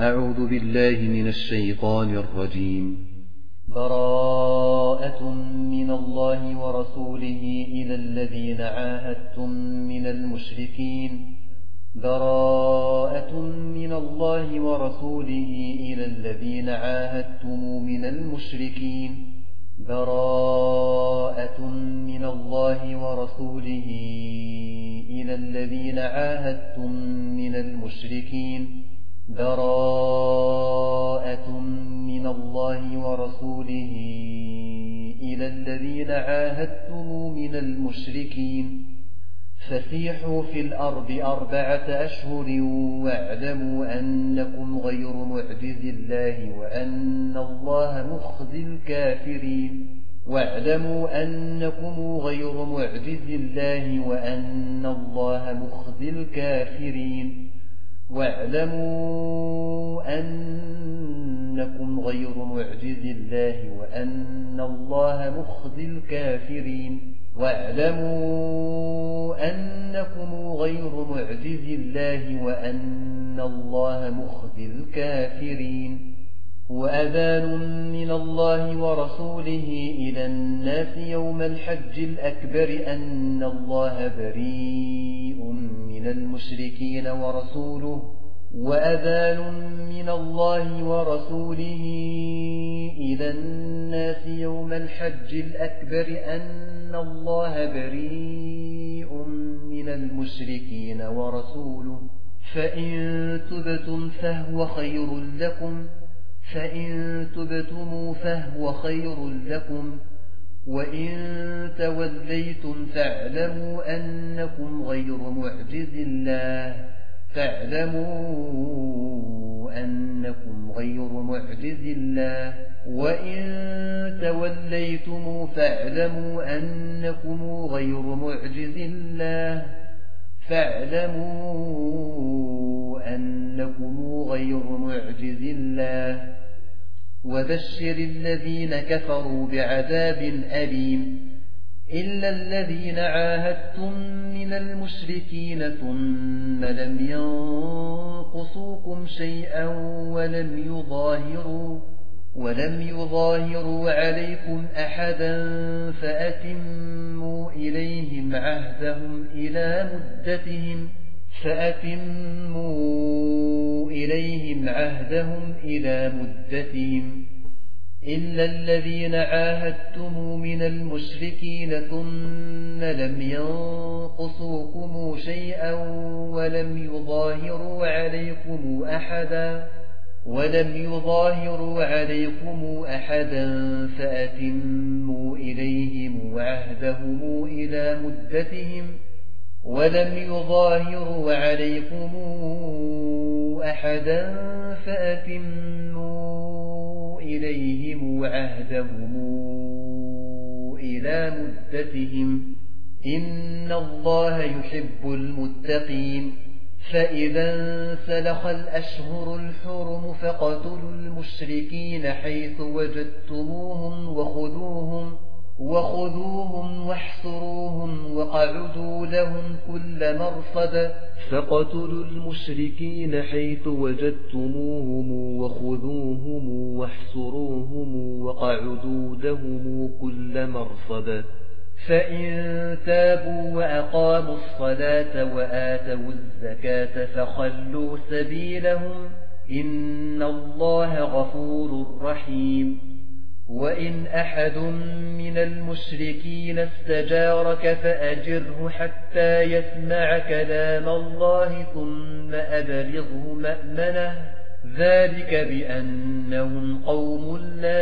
أعوذ بالله من الشيطان الرجيم. براءة من الله ورسوله إلى الذين عاهدتم من المشركين. براءة من الله ورسوله إلى الذين عاهدتم من المشركين. براءة من الله ورسوله إلى الذين عاهدتم من المشركين. براءة من الله ورسوله إلى الذين عاهدتم من المشركين. فسيحوا في الأرض 4 أشهر واعلموا أنكم غير معجز الله وأن الله مخزي الكافرين. واعلموا أنكم غير معجز الله وأن الله مخزي الكافرين. واعلموا أنكم غير معجز الله وأن الله مخزي الكافرين. واعلموا أنكم غير معجز الله وأن الله مخزي الكافرين. وأذان من الله ورسوله إلى الناس يوم الحج الأكبر أن الله بريء من المشركين ورسوله. وأذان من الله ورسوله إلى الناس يوم الحج الأكبر أن الله بريء من المشركين ورسوله. فإن تبتم فهو خير لكم فإن تبتموا فهو خير لكم وإن توليتم فاعلموا أنكم غير معجز الله وإن توليتم فاعلموا أنكم غير معجز الله وبشر الذين كفروا بعذاب أليم. إلا الذين عاهدتم من المشركين ثم لم ينقصوكم شيئا ولم يظاهروا عليكم أحدا فأتموا إليهم عهدهم إلى مدتهم. إلا الذين عاهدتم من المشركين ثم لم ينقصوكم شيئا ولم يظاهروا عليكم أحدا فأتموا إليهم عهدهم إلى مدتهم. ولم يظاهروا عليكم أحدا فأتموا إليهم عهدهم إلى مدتهم. إن الله يحب المتقين. فإذا انسلخ الأشهر الحرم فاقتلوا المشركين حيث وجدتموهم وخذوهم واحصروهم وقعدوا لهم كل مرصد. فاقتلوا المشركين حيث وجدتموهم وخذوهم واحصروهم وقعدوا لهم كل مرصد. فإن تابوا وأقاموا الصلاة وآتوا الزكاة فخلوا سبيلهم إن الله غفور رحيم. وإن أحد من المشركين استجارك فأجره حتى يسمع كلام الله ثم أبلغه مأمنه ذلك بأنهم قوم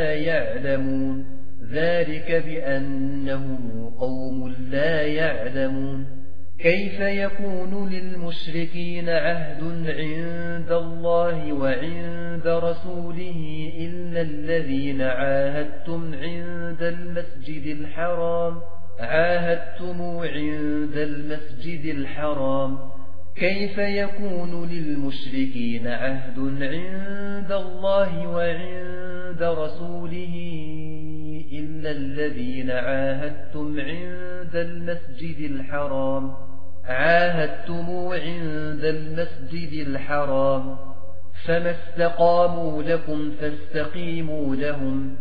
لا يعلمون. كيف يكون للمشركين عهد عند الله وعند رسوله إلا الذين عاهدتم عند المسجد الحرام. كيف يكون للمشركين عهد عند الله وعند رسوله إلا الذين عاهدتم عند المسجد الحرام فما استقاموا لكم فاستقيموا لهم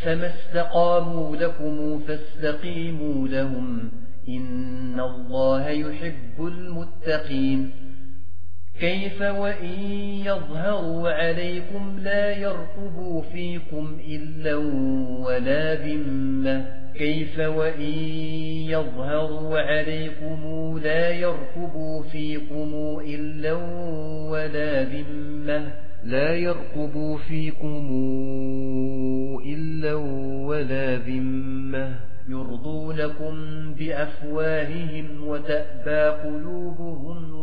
فاستقيموا لهم إن الله يحب المتقين. كيف وإن يظهروا عليكم لا يرقبوا فيكم إلا ولا ذمة يرضونكم بأفواههم وتأبى قلوبهم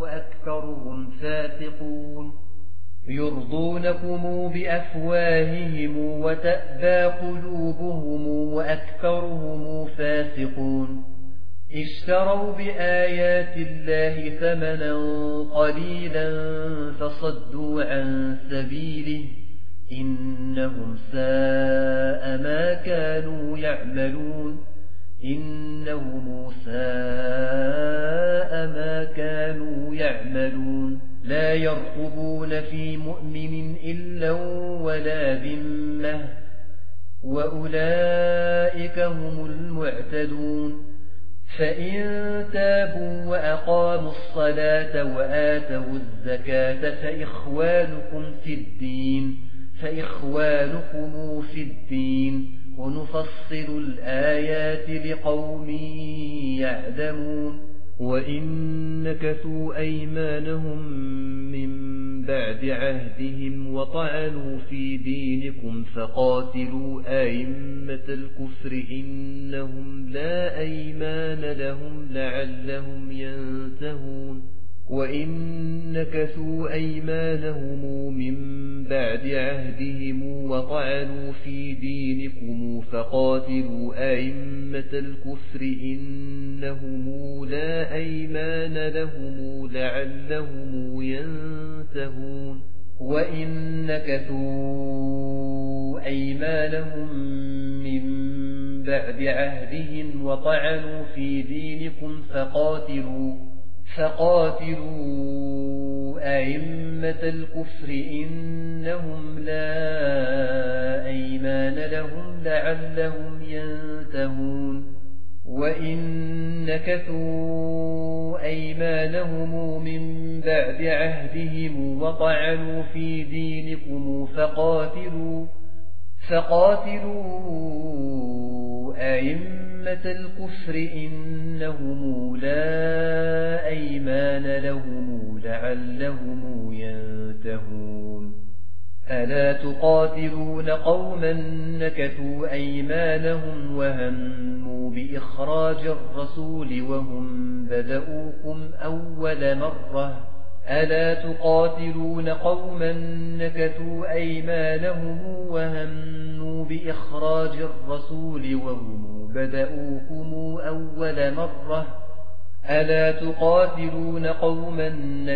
وأكثرهم فاسقون. اشتروا بآيات الله ثمنا قليلا فصدوا عن سبيله إنهم ساء ما كانوا يعملون. لا يرقبون في مؤمن إلا ولا ذمة وأولئك هم المعتدون. فإن تابوا وأقاموا الصلاة وآتوا الزكاة فإخوانكم في الدين ونفصل الآيات لقوم يعلمون. وإن نكثوا أيمانهم من بعد عهدهم وطعنوا في دينكم فقاتلوا أئمة الكفر إنهم لا أيمان لهم لعلهم ينتهون. وإن نكثوا أيمانهم من بعد عهدهم وطعنوا في دينكم فقاتلوا أئمة الكفر إنهم لا أيمان لهم لعلهم ينتهون. وإن نكثوا أيمانهم من بعد عهدهم وطعنوا في دينكم فقاتلوا أئمة الكفر إنهم لا أيمان لهم لعلهم ينتهون. وإن نكثوا أيمانهم من بعد عهدهم وطعنوا في دينكم فقاتلوا أئمة الكفر إنهم لا أيمان لهم لعلهم ينتهون. ألا تقاتلون قوما نكثوا أيمانهم وهموا بإخراج الرسول وهم بدؤوكم أول مرة ألا تقاتلون قوما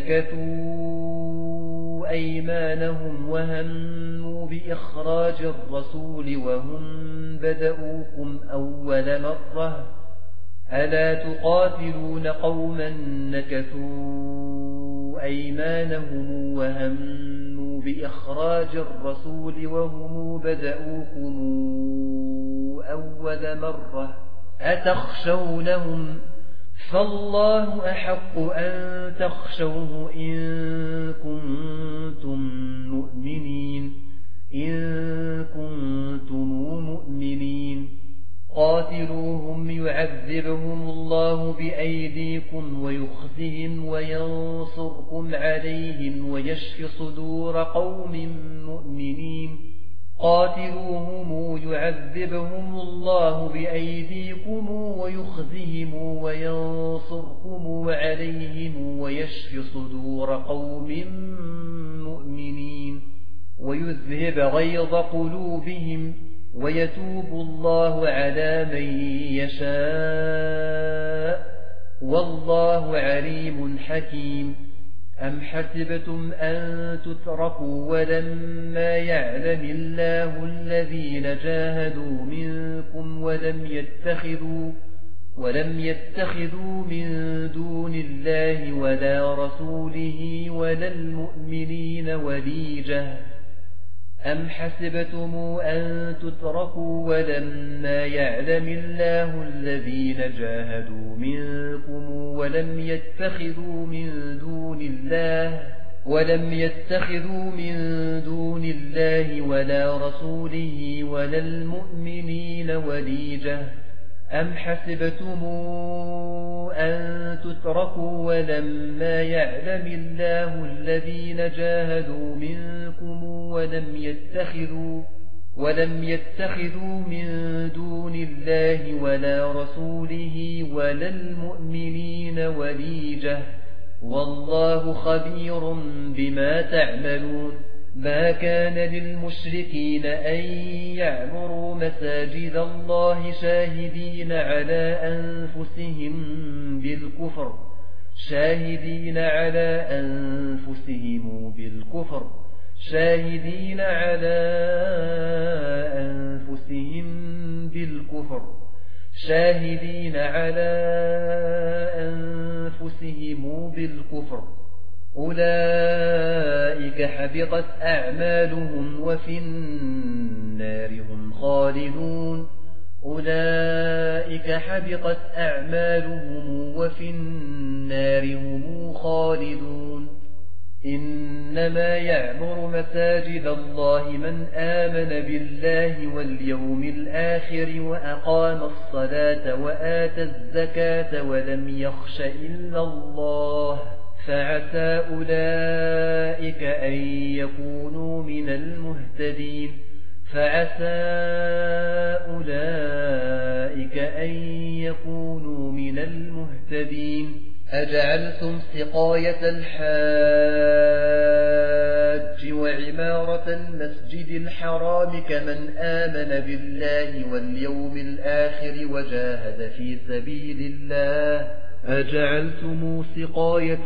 نكثوا أيمانهم وهموا بإخراج الرسول وهم بدؤوكم أول مرة ألا تقاتلون قوما نكثوا أيمانهم وهموا بإخراج الرسول وهم بدؤوكم أول مرة أتخشونهم فالله أحق أن تخشوه إن كنتم مؤمنين قاتلوهم يعذبهم الله بأيديكم ويخزهم وينصركم عليهم ويشف صدور قوم مؤمنين ويذهب غيظ قلوبهم ويتوب الله على من يشاء والله عليم حكيم. أم حسبتم أن تتركوا ولما يعلم الله الذين جاهدوا منكم ولم يتخذوا من دون الله ولا رسوله ولا المؤمنين وليجة أم حسبتم أن تتركوا ولما يعلم الله الذين جاهدوا منكم ولم يتخذوا من دون الله ولا رسوله ولا المؤمنين وليجة أم حسبتم أن تتركوا ولما يعلم الله الذين جاهدوا منكم ولم يتخذوا من دون الله ولا رسوله ولا المؤمنين وليجة والله خبير بما تعملون ما كان للمشركين أن يعمروا مساجد الله شاهدين على أنفسهم بالكفر أولئك حبطت أعمالهم وفي النار هم خالدون إنما يعمر مساجد الله من آمن بالله واليوم الآخر وأقام الصلاة وآتى الزكاة ولم يخش إلا الله فعسى أولئك أن يكونوا من المهتدين أجعلتم سقاية الحاج وعمارة المسجد الحرام كمن آمن بالله واليوم الآخر وجاهد في سبيل الله أجعلتم سقاية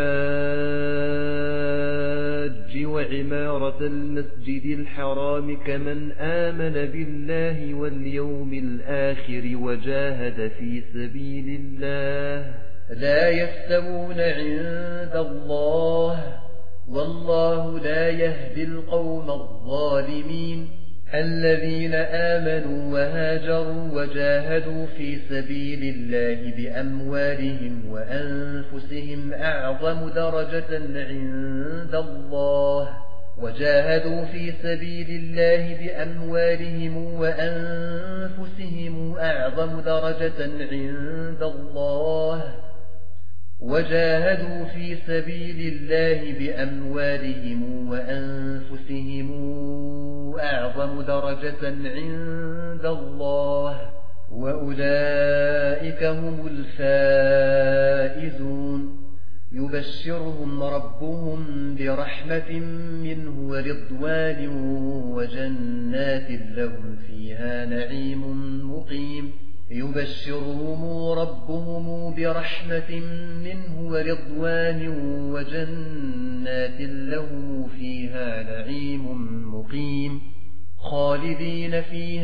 الحاج وعمارة المسجد الحرام كمن آمن بالله واليوم الآخر وجاهد في سبيل الله لا يستوون عند الله والله لا يهدي القوم الظالمين الذين آمنوا وهاجروا وجاهدوا في سبيل الله بأموالهم وأنفسهم أعظم درجة عند الله وجاهدوا في سبيل الله بأموالهم وأنفسهم أعظم درجة عند الله وأولئك هم الفائزون يبشرهم ربهم برحمة منه ورضوان وجنات لهم فيها نعيم مقيم خالدين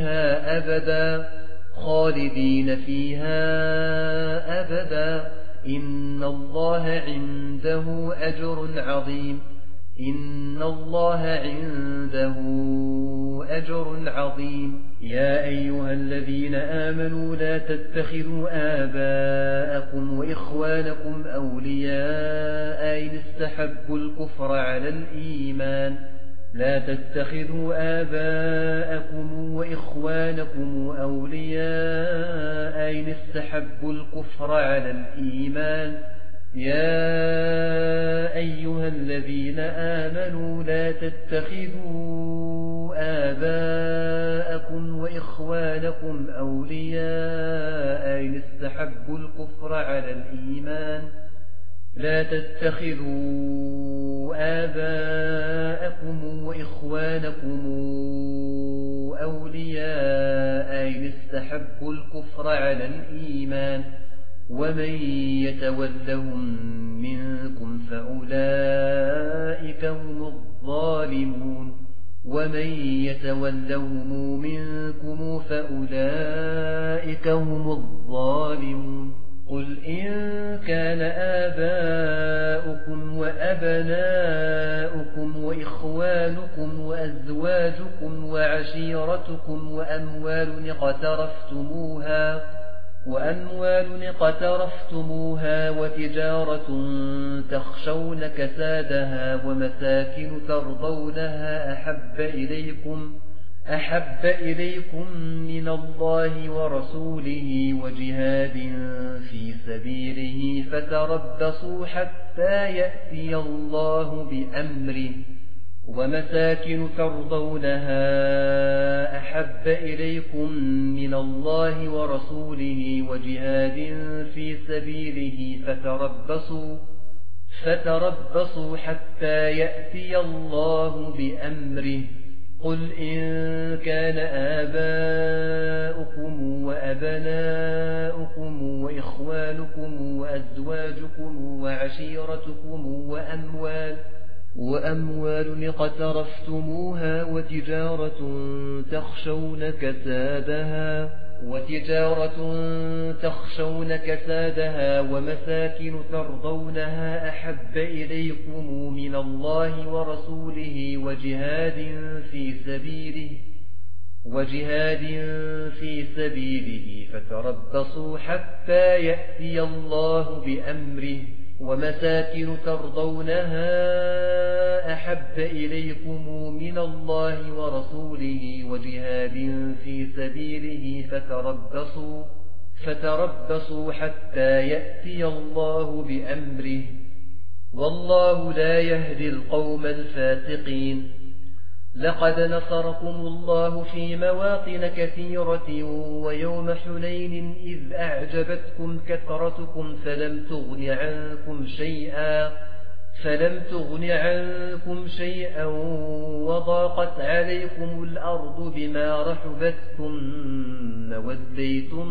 فيها أبدا إن الله عنده أجر عظيم يا أيها الذين آمنوا لا تتخذوا آباءكم وإخوانكم أولياء إن استحبوا الكفر على الإيمان يا أيها الذين آمنوا لا تتخذوا آباءكم وإخوانكم أولياء إن استحبوا الكفر على الإيمان ومن يتولهم منكم فأولئك هم الظالمون ومن يتولهم منكم فأولئك هم الظالمون قل إن كان آباؤكم وأبناؤكم وإخوانكم وأزواجكم وعشيرتكم وأموال اقترفتموها وتجارة تخشون كسادها ومساكن ترضونها أحب إليكم من الله ورسوله وجهاد في سبيله فتربصوا حتى يأتي الله بأمره ومساكن ترضونها أحب إليكم من الله ورسوله وجهاد في سبيله فتربصوا حتى يأتي الله بأمره قل إن كان آباؤكم وأبناؤكم وإخوانكم وأزواجكم وعشيرتكم وأموال اقترفتموها وتجارة تخشون كسادها ومساكن ترضونها أحب إليكم من الله ورسوله وجهاد في سبيله فتربصوا حتى يأتي الله بأمره ومساكن ترضونها أحب إليكم من الله ورسوله وجهاد في سبيله فتربصوا حتى يأتي الله بأمره والله لا يهدي القوم الفاسقين لقد نصركم الله في مواطن كثيرة ويوم حنين إذ أعجبتكم كثرتكم فلم تغن عنكم شيئا وضاقت عليكم الأرض بما رحبت ثم وليتم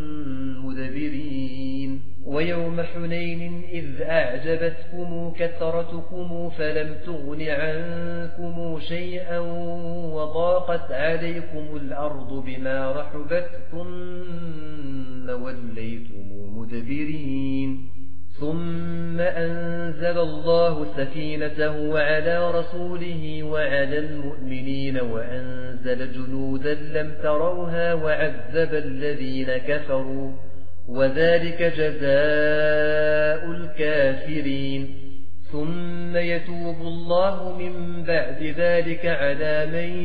مدبرين ويوم حنين إذ أعجبتكم كثرتكم فلم تغن عنكم شيئا وضاقت عليكم الأرض بما رحبت ثم وليتم مدبرين ثم أنزل الله سكينته على رسوله وعلى المؤمنين وأنزل جنودا لم تروها وعذب الذين كفروا وذلك جزاء الكافرين ثم يتوب الله من بعد ذلك على من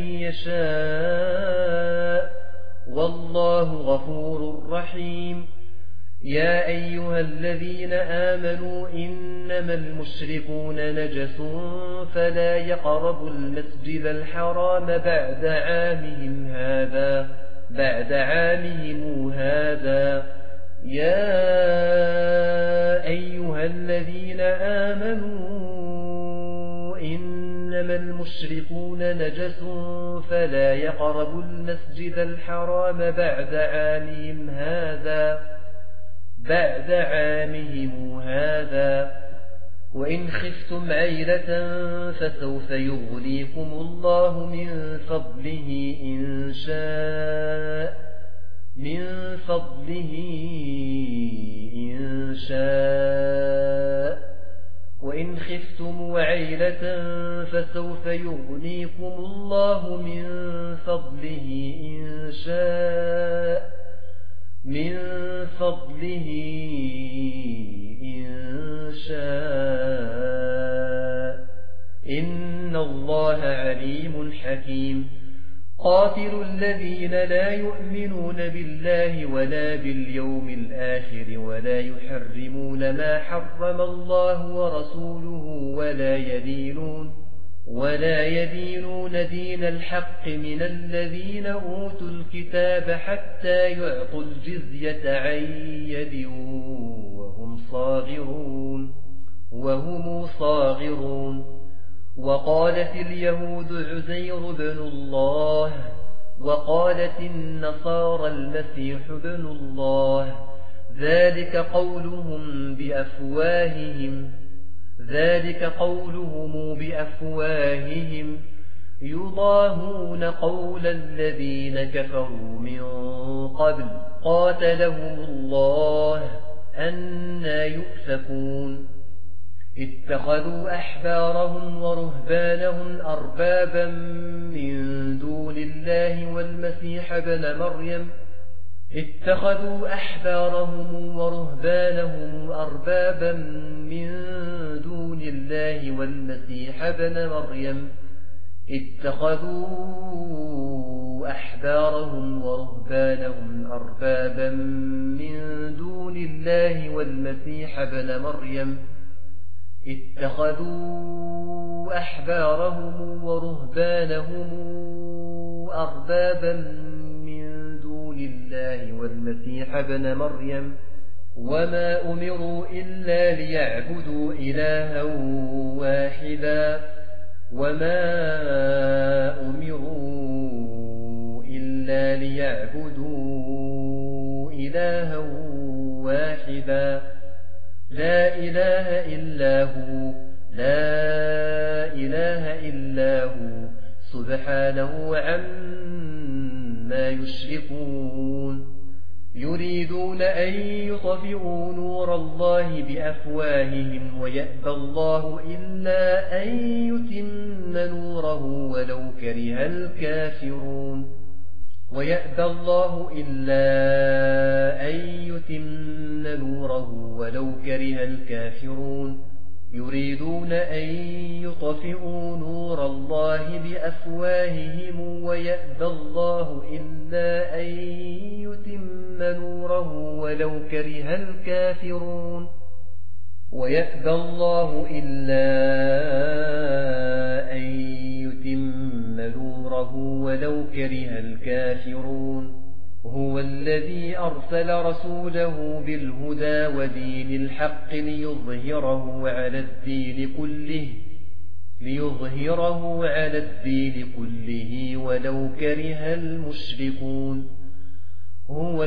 يشاء والله غفور رحيم يا أيها الذين آمنوا إنما المشركون نجس فلا يقربوا المسجد الحرام بعد عامهم هذا يا أيها الذين آمنوا إنما المشركون نجس فلا يقربوا المسجد الحرام بعد عامهم هذا وإن خفتم عيلة فسوف يغنيكم الله من فضله إن شاء وإن خفتم عيلة فسوف يغنيكم الله من فضله إن شاء إن الله عليم حكيم قاتلوا الذين لا يؤمنون بالله ولا باليوم الآخر ولا يحرمون ما حرم الله ورسوله ولا يدينون دين الحق من الذين أوتوا الكتاب حتى يعطوا الجزية عن يد وهم صاغرون وقالت اليهود عزير بن الله وقالت النصارى المسيح بن الله ذلك قولهم بأفواههم يضاهون قول الذين كفروا من قبل قاتلهم الله أنى يؤفكون اتخذوا أحبارهم ورهبانهم أربابا من دون الله والمسيح ابن مريم اتخذوا أحبارهم ورهبانهم أربابا من دون الله والمسيح ابن مريم اتخذوا أحبارهم ورهبانهم أربابا من دون الله والمسيح ابن مريم اتخذوا أحبارهم ورهبانهم أربابا من دون الله والمسيح ابن مريم وما أمروا إلا ليعبدوا إلها واحدا لا إله إلا هو سبحانه عما يشركون يريدون أن يطفئوا نور الله بأفواههم ويأبى الله إلا أن يتم نوره ولو كره الكافرون يريدون أن يطفئوا نور الله بأفواههم ويأبى الله إلا أن يتم نوره ولو كره الكافرون هو الذي أرسل رسوله بالهدى ودين الحق ليظهره على الدين كله ولو كره المشركون هو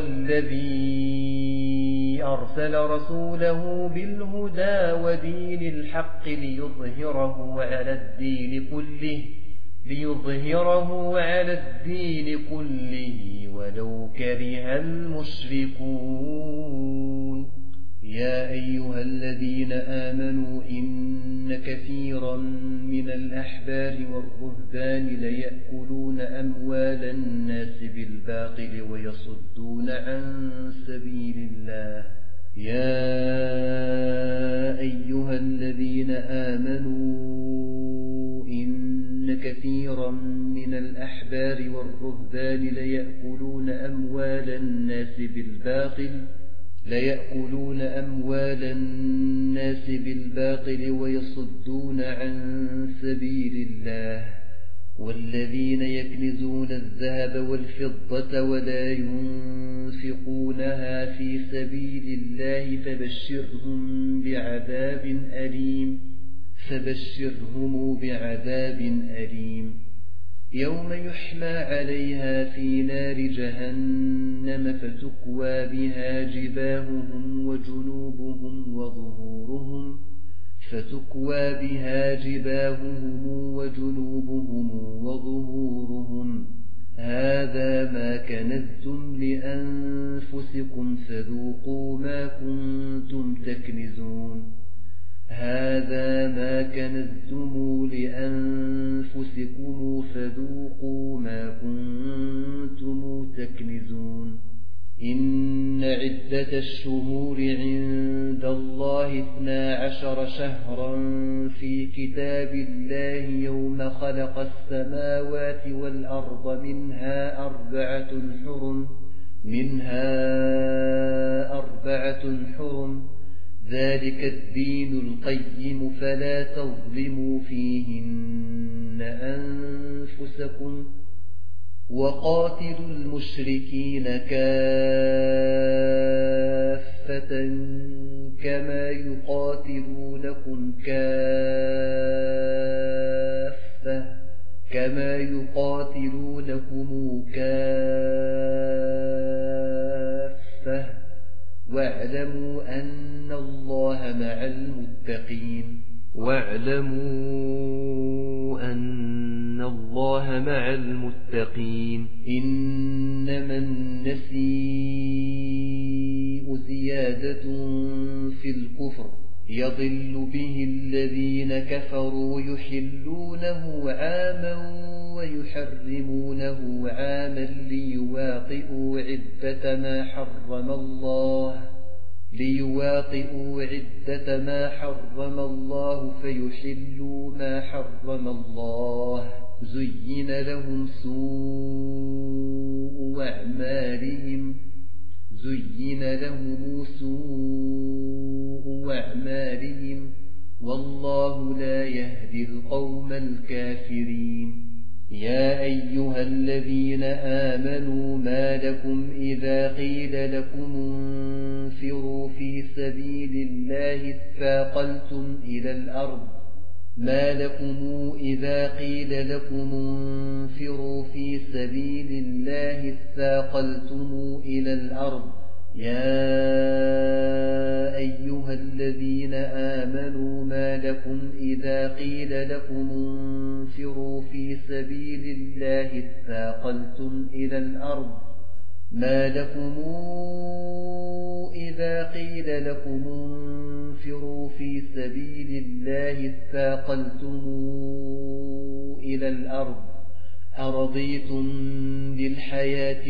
الذي أرسل رسوله بالهدى ودين الحق ليظهره على الدين كله ولو كره المشركون يا أيها الذين آمنوا إن كثيرا من الأحبار والرهبان ليأكلون أموال الناس بالباطل ويصدون عن سبيل الله يا أيها الذين آمنوا إن كثيرا من الأحبار والرهبان ليأكلون أموال الناس بالباطل ويصدون عن سبيل الله والذين يكنزون الذهب والفضة ولا ينفقونها في سبيل الله فبشرهم بعذاب أليم يوم يحمى عليها في نار جهنم فتكوى بها جباههم وظهورهم هذا ما كنزتم لأنفسكم فذوقوا ما كنتم تكنزون إن عدة الشهور عند الله 12 شهرا في كتاب الله يوم خلق السماوات والأرض منها أربعة حرم ذلك الدين القيم فلا تظلموا فيهن أنفسكم وقاتلوا المشركين كافة كما يقاتلونكم كافة واعلموا أن الله مع المتقين الله مع المتقين. إنما النسيء زيادة في الكفر يضل به الذين كفروا يحلونه عاما ويحرمونه عاما ليواطئوا عدة ما حرم الله فيحلوا ما حرم الله. زين لهم سوء أعمالهم والله لا يهدي القوم الكافرين. يا أيها الذين آمنوا ما لكم إذا قيل لكم انفروا في سبيل الله اثاقلتم إلى الأرض يا أيها الذين آمنوا ما لكم إذا قيل لكم انفروا في سبيل الله اثاقلتم إلى الأرض أرضيتم بالحياة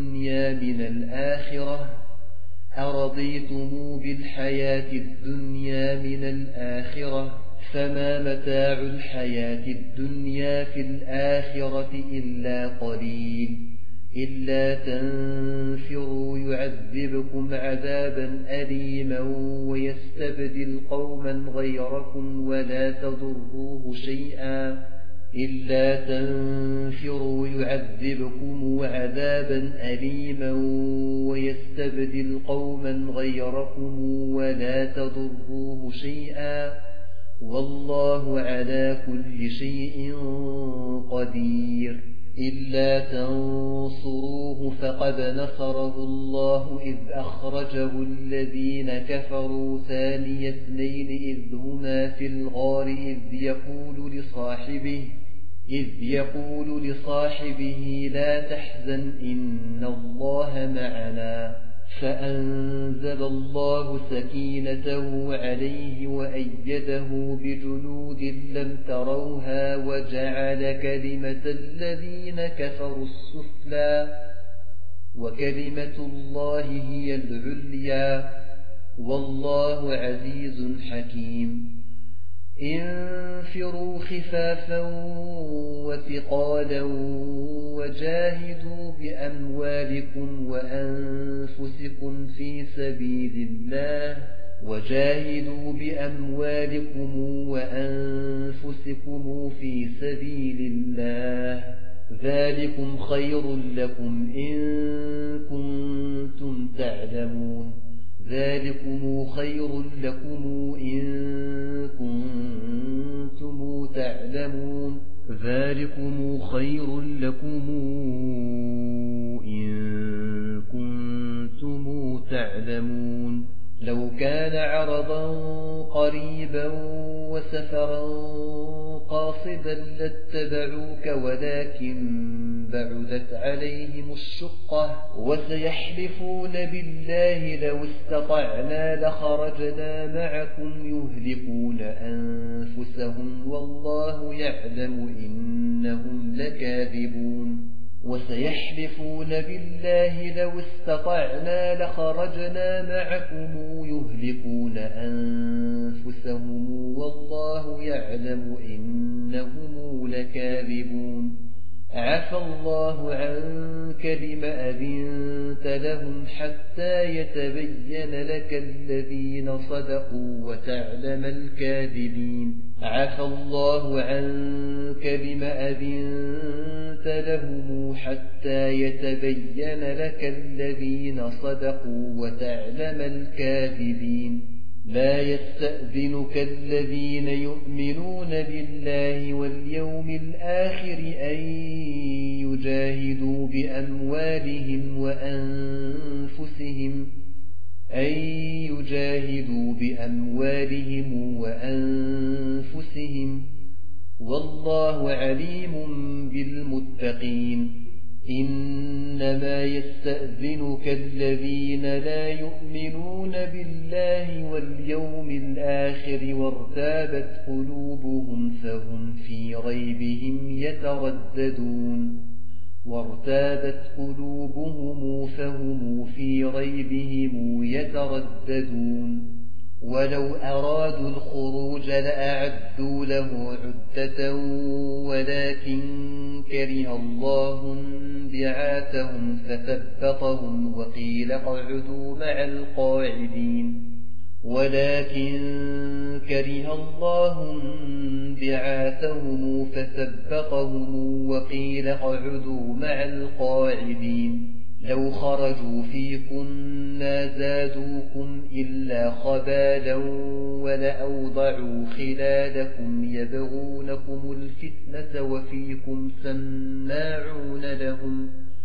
الدنيا من الآخرة فما متاع الحياة الدنيا في الآخرة إلا قليل. إلا تنفروا يعذبكم عذابا أليما ويستبدل قوما غيركم ولا تضروه شيئا والله على كل شيء قدير. إلا تنصروه فقد نصره الله إذ أخرجه الذين كفروا ثاني اثنين إذ هما في الغار إذ يقول لصاحبه لا تحزن إن الله معنا فأنزل الله سكينته عليه وأيده بجنود لم تروها وجعل كلمة الذين كفروا السفلى وكلمة الله هي العليا والله عزيز حكيم. انفروا خفافا وثقالا وجاهدوا بأموالكم وأنفسكم في سبيل الله ذلكم خير لكم إن كنتم تعلمون. لو كان عرضا قريبا وسفرا قاصدا لاتبعوك ولكن بعدت عليهم الشقة وسيحلفون بالله لو استطعنا لخرجنا معكم يهلكون أنفسهم والله يعلم إنهم لكاذبون. وسيحلفون بالله لو استطعنا لخرجنا معكم يهلكون أنفسهم والله يعلم إنهم لكاذبون. عفى الله عنك لم أذنت لهم حتى يتبين لك الذين صدقوا وتعلم الكاذبين. عفى الله عنك لم أذنت لهم حتى يتبين لك الذين صدقوا وتعلم الكاذبين. لا يستأذنك الذين يؤمنون بالله واليوم الآخر أن يجاهدوا بأموالهم وأنفسهم والله عليم بالمتقين. إنما يستأذنك الذين لا يؤمنون بالله واليوم الآخر وارتابت قلوبهم فهم في ريبهم يترددون ولو أرادوا الخروج لأعدوا له عدة ولكن كره الله بعاثهم فثبطهم وقيل اقعدوا مع القاعدين لو خرجوا فيكم ما زادوكم إلا خبالا ولأوضعوا خلالكم يبغونكم الفتنة وفيكم سماعون لهم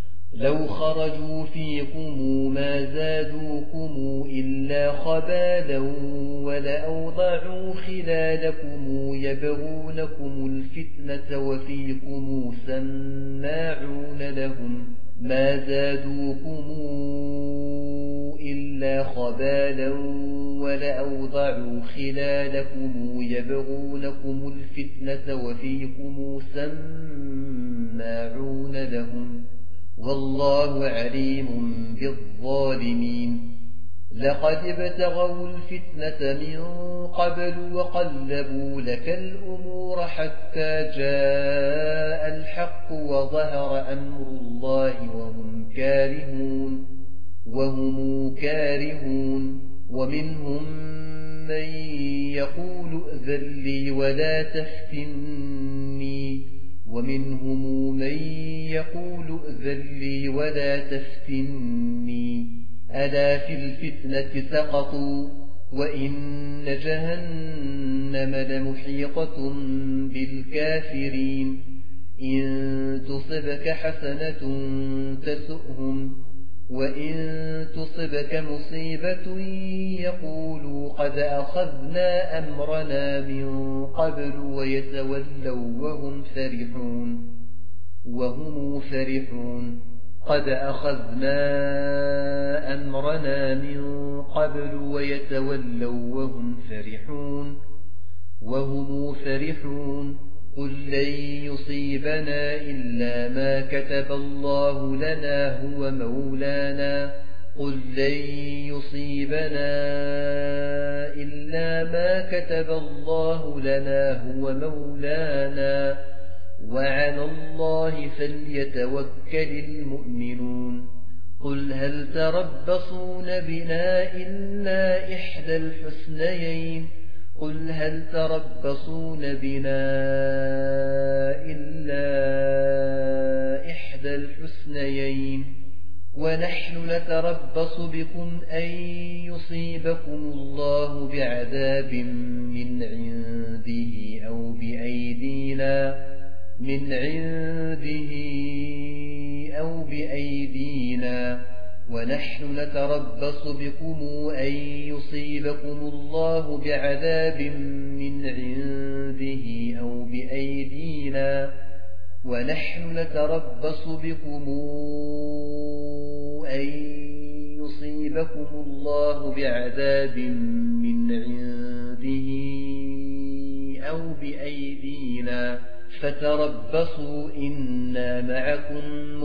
والله عليم بالظالمين. لقد ابتغوا الفتنة من قبل وقلبوا لك الأمور حتى جاء الحق وظهر أمر الله وهم كارهون ومنهم من يقول ائذن لي ولا تفتني ألا في الفتنة سقطوا وإن جهنم لمحيطة بالكافرين. إن تصبك حسنة تسؤهم وإن تصبك مصيبة يقولوا قد أخذنا أمرنا من قبل ويتولوا وهم فرحون. قد أخذنا أمرنا من قبل ويتولوا وهم فرحون. قل لن يصيبنا إلا ما كتب الله لنا هو مولانا وعلى الله فليتوكل المؤمنون. قل هل تربصون بنا إلا إحدى الحسنيين ونحن نتربص بكم أن يصيبكم الله بعذاب من عنده أو بأيدينا ونحن نتربص بكم أن يصيبكم الله بعذاب من عنده أو بأيدينا ونحن نتربص بكم أن يصيبكم الله بعذاب من عنده أو بأيدينا فتربصوا إنا معكم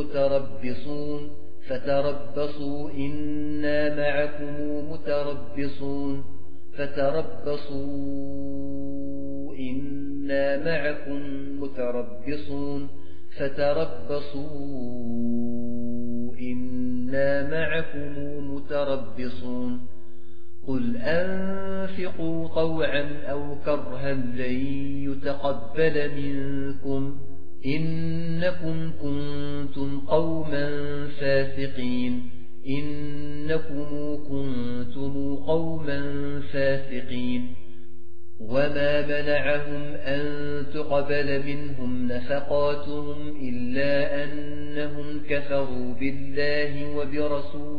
متربصون. قل أنفقوا طوعا أو كرها لن يتقبل منكم إنكم كنتم قوما فاسقين. وما منعهم أن تقبل منهم نفقاتهم إلا أنهم كفروا بالله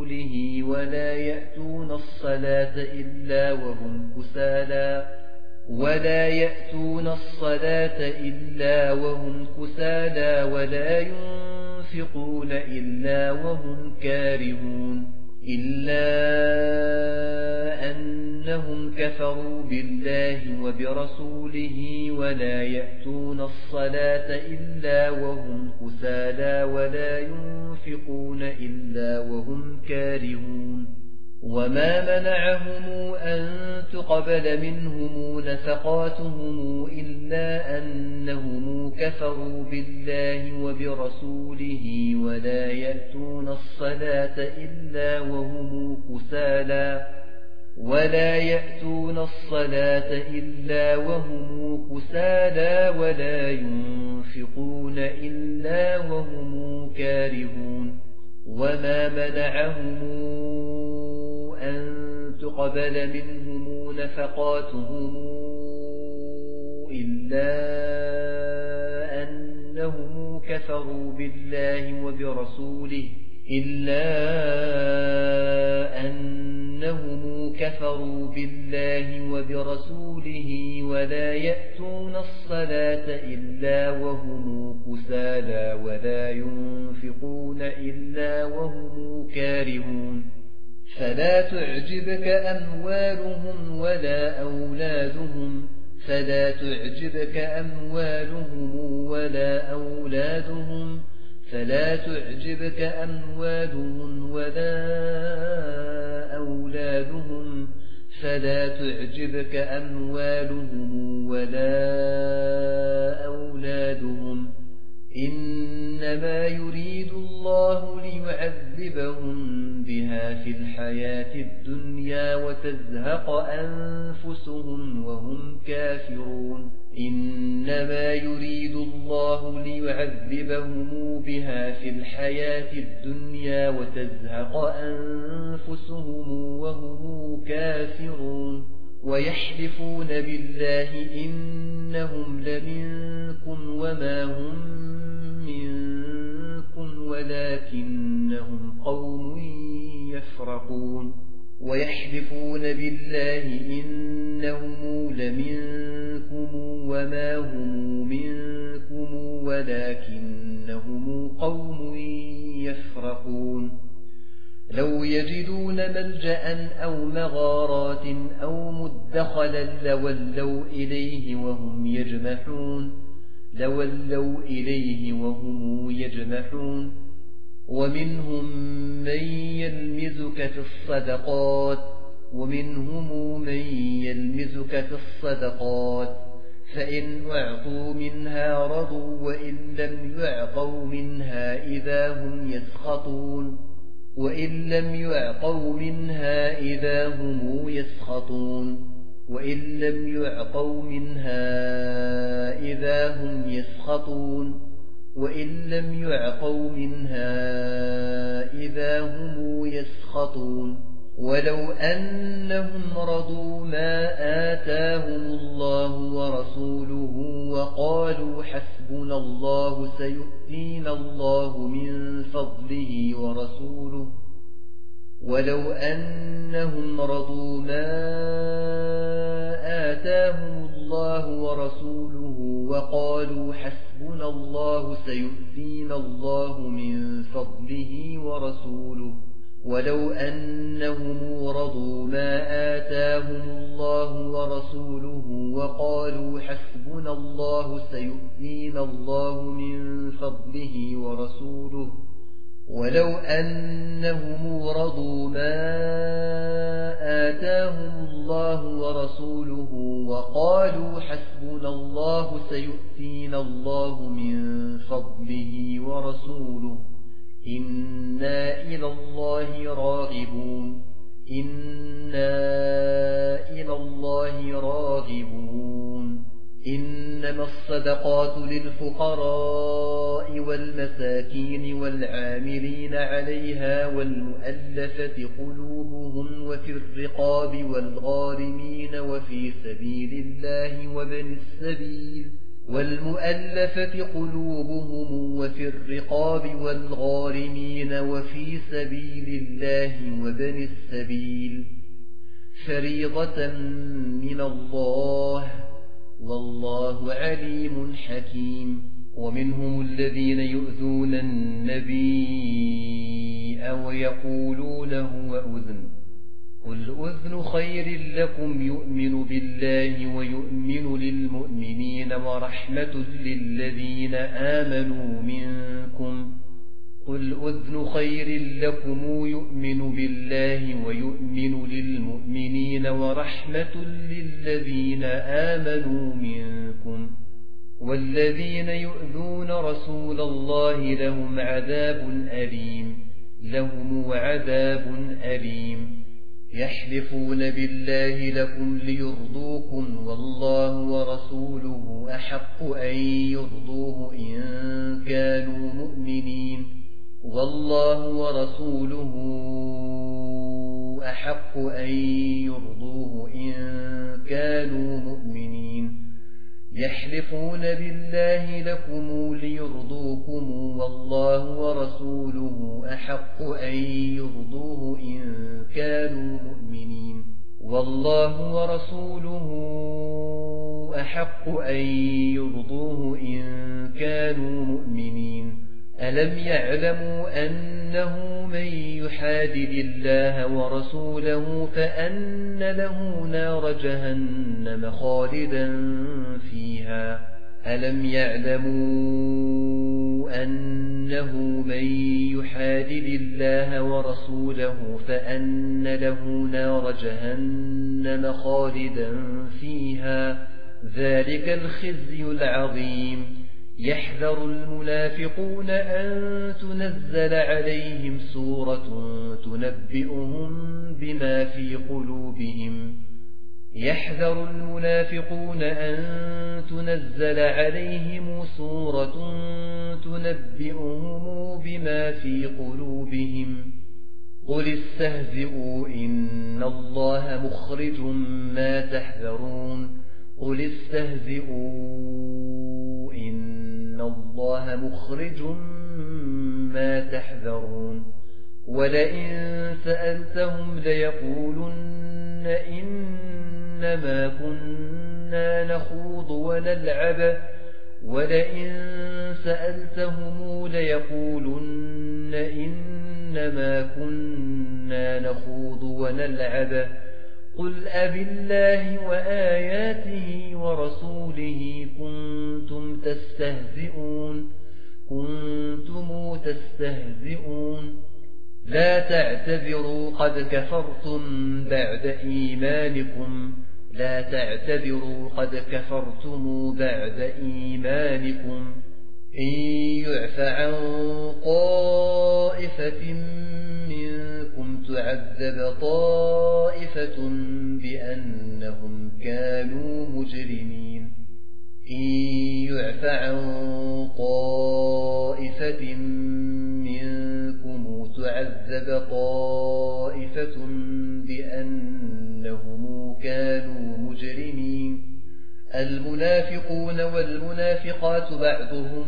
وبرسوله ولا يأتون الصلاة إلا ولا يأتون الصلاة إلا وهم كسالى ولا ينفقون إلا وهم كارهون إلا أنهم كفروا بالله وبرسوله ولا يأتون الصلاة إلا وهم كسالى ولا ينفقون إلا وهم كارهون وما منعهم أن تقبل منهم نفقاتهم إلا أنهم كفروا بالله وبرسوله ولا يأتون الصلاة إلا وهم كسالى ولا ينفقون إلا وهم كارهون وما منعهم أن تقبل منهم نفقاتهم إلا أنهم كفروا بالله وبرسوله ولا يأتون الصلاة إلا وهم كسالى ولا ينفقون إلا وهم كارهون فلا تعجبك أموالهم ولا أولادهم إنما يريد الله ليعذبهم بها في الحياة الدنيا وتزهق أنفسهم وهم كافرون ويحلفون بالله إنهم لمنكم وما هم منكم ولكنهم قوم يفرقون لو يجدون ملجأ أو مغارات أو مدخلا لولوا إليه وهم يجمحون ومنهم من يلمزك في الصدقات فإن أعطوا منها رضوا وإن لم يعطوا منها إذا هم يسخطون ولو أنهم رضوا ما آتاهم الله ورسوله وقالوا حسبنا الله سيؤتينا الله من فضله ورسوله إنا إلى الله راغبون إنما الصدقات للفقراء والمساكين والعاملين عليها والمؤلفة قلوبهم وفي الرقاب والغارمين وفي سبيل الله وابن السبيل فريضة من الله والله عليم حكيم. ومنهم الذين يؤذون النبي ويقولون هو أذن قل أذن خير لكم يؤمن بالله ويؤمن للمؤمنين ورحمة للذين آمنوا منكم قل أذن خير لكم يؤمن بالله ويؤمن للمؤمنين ورحمة للذين آمنوا منكم والذين يؤذون رسول الله لهم عذاب أليم. يحلفون بالله لكم ليرضوكم والله ورسوله أحق أن يرضوه إن كانوا مؤمنين والله ورسوله أحق أن يرضوه إن كانوا مؤمنين. يحلفون بالله لكم ليرضوكم والله ورسوله أحق أن يرضوه إن كانوا مؤمنين والله ورسوله أحق أن يرضوه إن كانوا مؤمنين. ألم يعلموا أنه من يحادد الله ورسوله فأن له نار جهنم خالدا فيها ألم يعلموا أنه من يحادد الله ورسوله فأن له نار جهنم خالدا فيها ذلك الخزي العظيم. يحذر المنافقون أن تنزل عليهم سورة تنبئهم بما في قلوبهم يحذر المنافقون أن تنزل عليهم سورة تنبئهم بما في قلوبهم قل استهزئوا إن الله مخرج ما تحذرون قل استهزئوا إن الله مخرج ما تحذرون. ولئن سألتهم ليقولن إنما كنا نخوض ونلعب ولئن سألتهم ليقولن إنما كنا نخوض ونلعب قل أبالله وآياته ورسوله كنتم تستهزئون لا تعتذروا قد كفرتم بعد إيمانكم إن يعف عن طائفة منكم تعذب طائفة بأنهم كانوا مجرمين إن يعف عن طائفة منكم تعذب طائفة بأنهم كانوا مجرمين. المنافقون والمنافقات بعضهم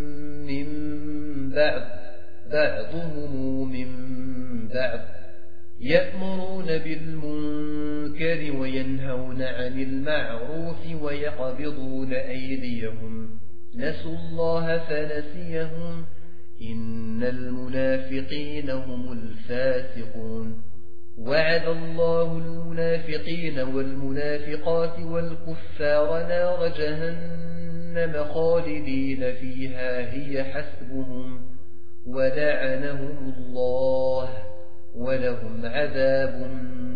من بعض يأمرون بالمنكر وينهون عن المعروف ويقبضون أيديهم نسوا الله فنسيهم إن المنافقين هم الفاسقون. وعد الله المنافقين والمنافقات والكفار نار جهنم خالدين فيها هي حسبهم ولعنهم الله ولهم عذاب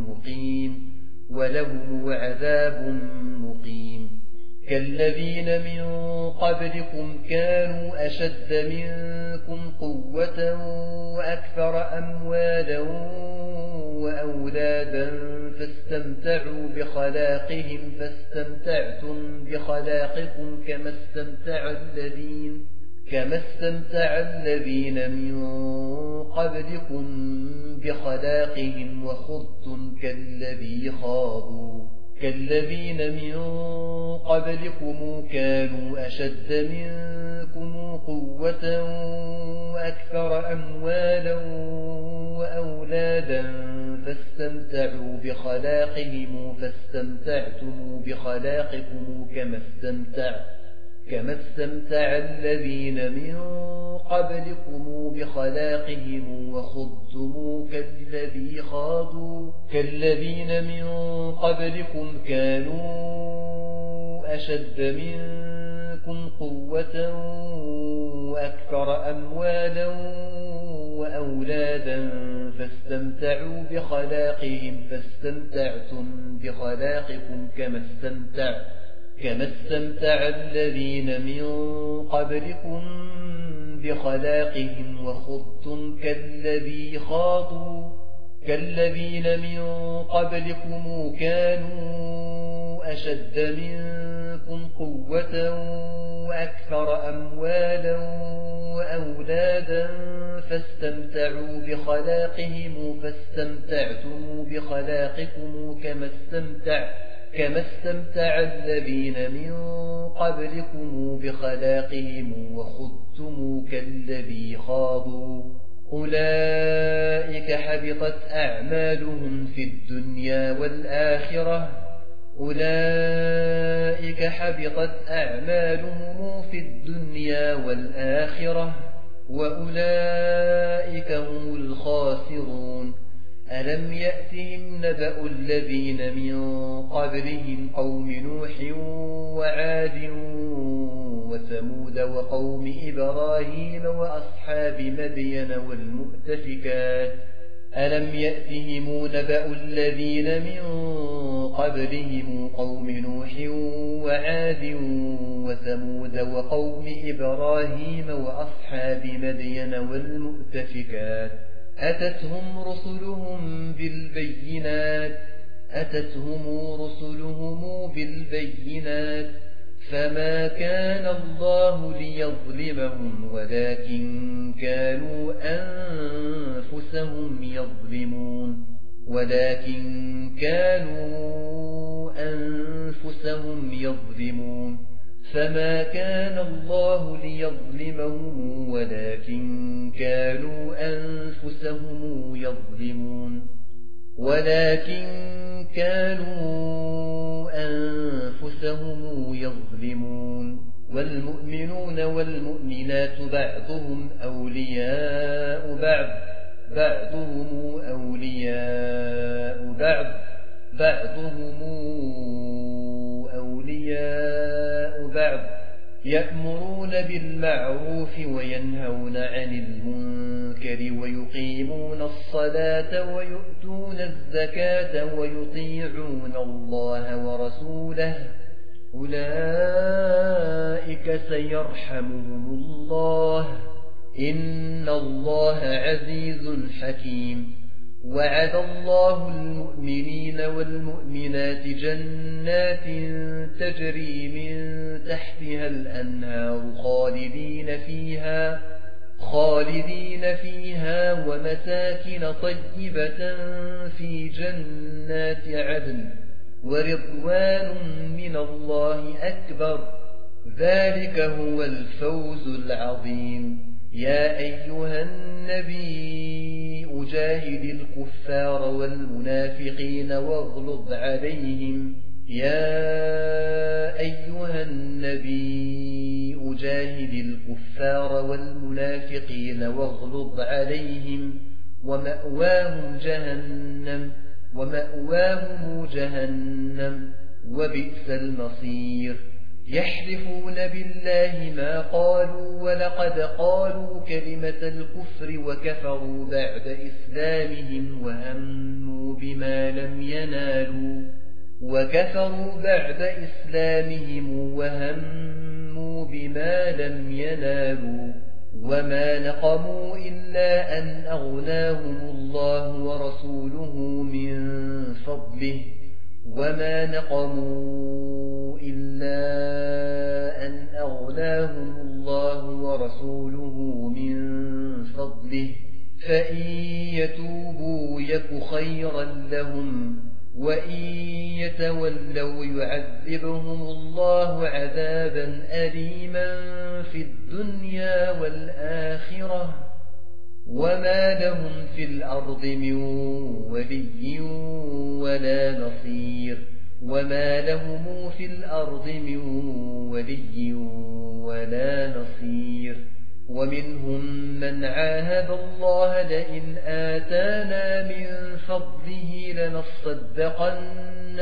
مقيم. كالذين من قبلكم كانوا أشد منكم قوة وأكثر أموالا وأولادا فاستمتعوا بخلاقهم فاستمتعتم بخلاقكم كما استمتع الذين من قبلكم بخلاقهم وخضتم كالذي خاضوا كالذين من قبلكم كانوا أشد منكم قوة وأكثر أموالا وأولادا فاستمتعوا بخلاقهم فاستمتعتم بخلاقكم كما استمتع الذين من قبلكم بخلاقهم وخضتم كالذي خاضوا كالذين من قبلكم كانوا أشد منكم قوة وأكثر أموالا وأولادا فاستمتعوا بخلاقهم فاستمتعتم بخلاقكم كما استمتع الذين من قبلكم بخلاقهم وخضتم كالذي خاضوا كالذين من قبلكم كانوا أشد منكم قوة وأكثر أموالا وأولادا فاستمتعوا بخلاقهم فاستمتعتم بخلاقكم كما استمتع الذين من قبلكم بخلاقهم وخضتم كالذي خاضوا أولئك حبطت أعمالهم في الدنيا والآخرة وأولئك هم الخاسرون ألم يأتهم نبأ الذين من قبلهم قوم نوح وعاد وثمود وقوم إبراهيم وأصحاب مدين والمؤتفكات ألم يأتهم نبأ الذين من قبلهم قوم نوح وعاد وثمود وقوم إبراهيم وأصحاب مدين والمؤتفكات أتتهم رسلهم بالبينات فما كان الله ليظلمهم ولكن كانوا أنفسهم يظلمون فما كان الله ليظلمهم ولكن كانوا أنفسهم يظلمون والمؤمنون والمؤمنات بعضهم أولياء بعض يأمرون بالمعروف وينهون عن المنكر ويقيمون الصلاة ويؤتون الزكاة ويطيعون الله ورسوله أولئك سيرحمهم الله إن الله عزيز حكيم وعد الله المؤمنين والمؤمنات جنات تجري من تحتها الأنهار خالدين فيها ومساكن طيبة في جنات عدن ورضوان من الله أكبر ذلك هو الفوز العظيم يا أيها النبي أجاهد الكفار والمنافقين واغلظ عليهم ومأواهم جهنم وبئس المصير يحلفون بالله ما قالوا ولقد قالوا كلمة الكفر وكفروا بعد إسلامهم وهموا بما لم ينالوا وما نقموا إلا أن أغناهم الله ورسوله من فضله فإن يتوبوا يك خيرا لهم وإن يتولوا يعذبهم الله عذابا أليما في الدنيا والآخرة وما لهم في الأرض من ولي ولا نصير وما لهم في الأرض من ولي ولا نصير ومنهم من عاهد الله لئن آتانا من فضله لنصدقن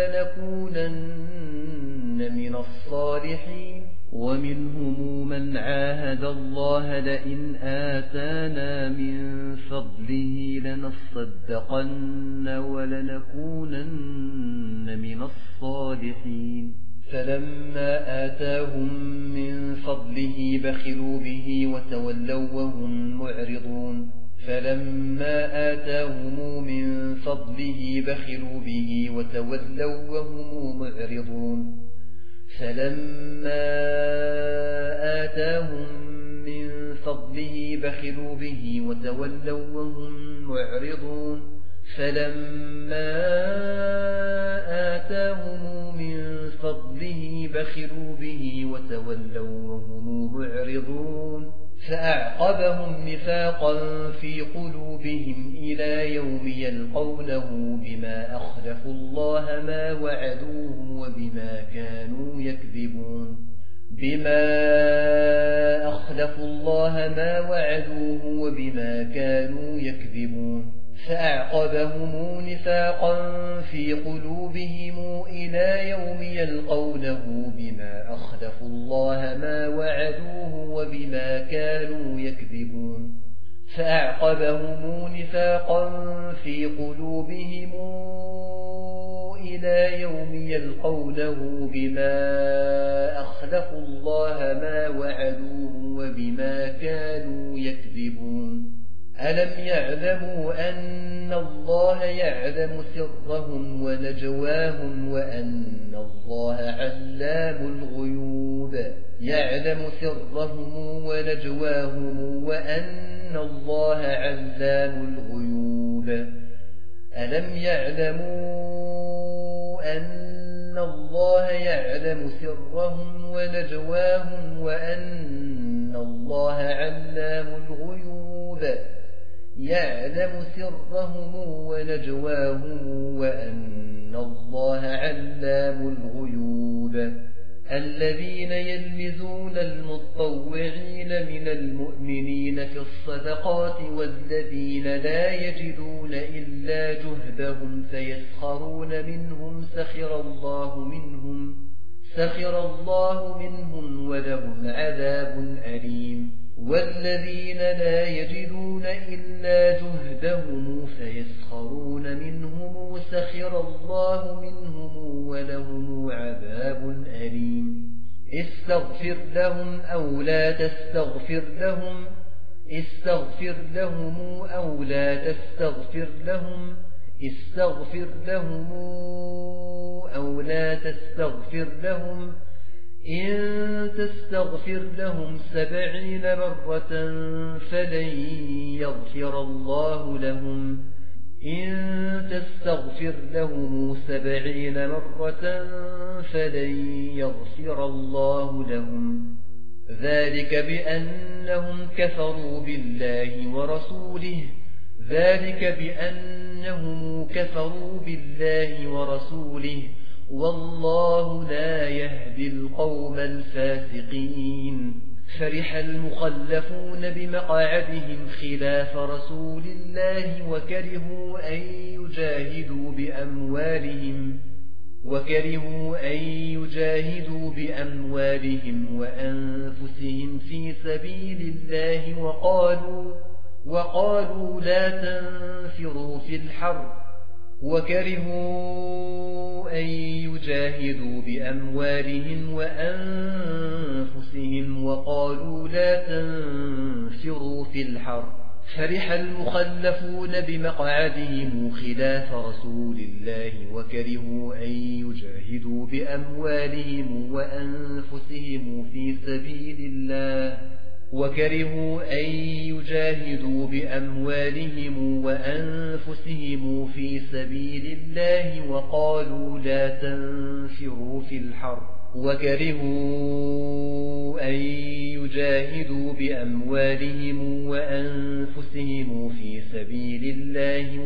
ولنكونن من الصالحين ومنهم من عاهد الله لئن آتانا من فضله لنصدقن ولنكونن من الصالحين فلما آتاهم من فضله بخلوا به وتولوا وهم معرضون فلما آتاهم من فضله بخلوا به وتولوا وهم معرضون فلما آتاهم من فضله بخلوا به وتولوا وهم معرضون فلما آتاهم من فضله بخلوا به وتولوا وهم معرضون فأعقبهم نفاقا في قلوبهم إلى يوم يلقونه بما أخلفوا الله ما وعدوه وبما كانوا يكذبون فأعقبهم نفاقا في قلوبهم إلى يوم يلقونه بما أخلفوا الله ما وعدوه وبما كانوا يكذبون فأعقبهم نفاقا في قلوبهم إلى يوم يلقونه بما أخلفوا الله ما وعدوه وبما كانوا يكذبون ألم يعلموا أن الله يعلم سرهم ونجواهم وأن الله علام الغيوب يعلم سرهم ونجواهم وأن الله علام الغيوب ألم يعلموا أن الله يعلم سرهم ونجواهم وأن الله علام الغيوب يعلم سرهم ونجواهم وأن الله علام الغيوب الذين يلمزون المتطوعين من المؤمنين في الصدقات والذين لا يجدون إلا جهدهم فيسخرون منهم سخر الله منهم ولهم عذاب أليم والذين لا يجدون إلا جهدهم فيسخرون منهم سخر الله منهم ولهم عذاب أليم استغفر لهم أو لا تستغفر لهم استغفر لهم أو لا تستغفر لهم استغفر لهم أو لا تستغفر لهم إن تستغفر لهم 70 مرة فلن يغفر الله لهم إن تستغفر لهم 70 مرة فلن يغفر الله لهم ذلك بأنهم كفروا بالله ورسوله والله لا يهدي القوم الفاسقين فرح المخلفون بمقعدهم خلاف رسول الله وكرهوا أن يجاهدوا بأموالهم وأنفسهم في سبيل الله وقالوا لا تنفروا في الحرب وكرهوا أن يجاهدوا بأموالهم وأنفسهم وقالوا لا تنفروا في الحرب فرح المخلفون بمقعدهم خلاف رسول الله وكرهوا أن يجاهدوا بأموالهم وأنفسهم في سبيل الله وقالوا لا تنفروا في الحرب وكرهوا أن يجاهدوا بأموالهم وأنفسهم في سبيل الله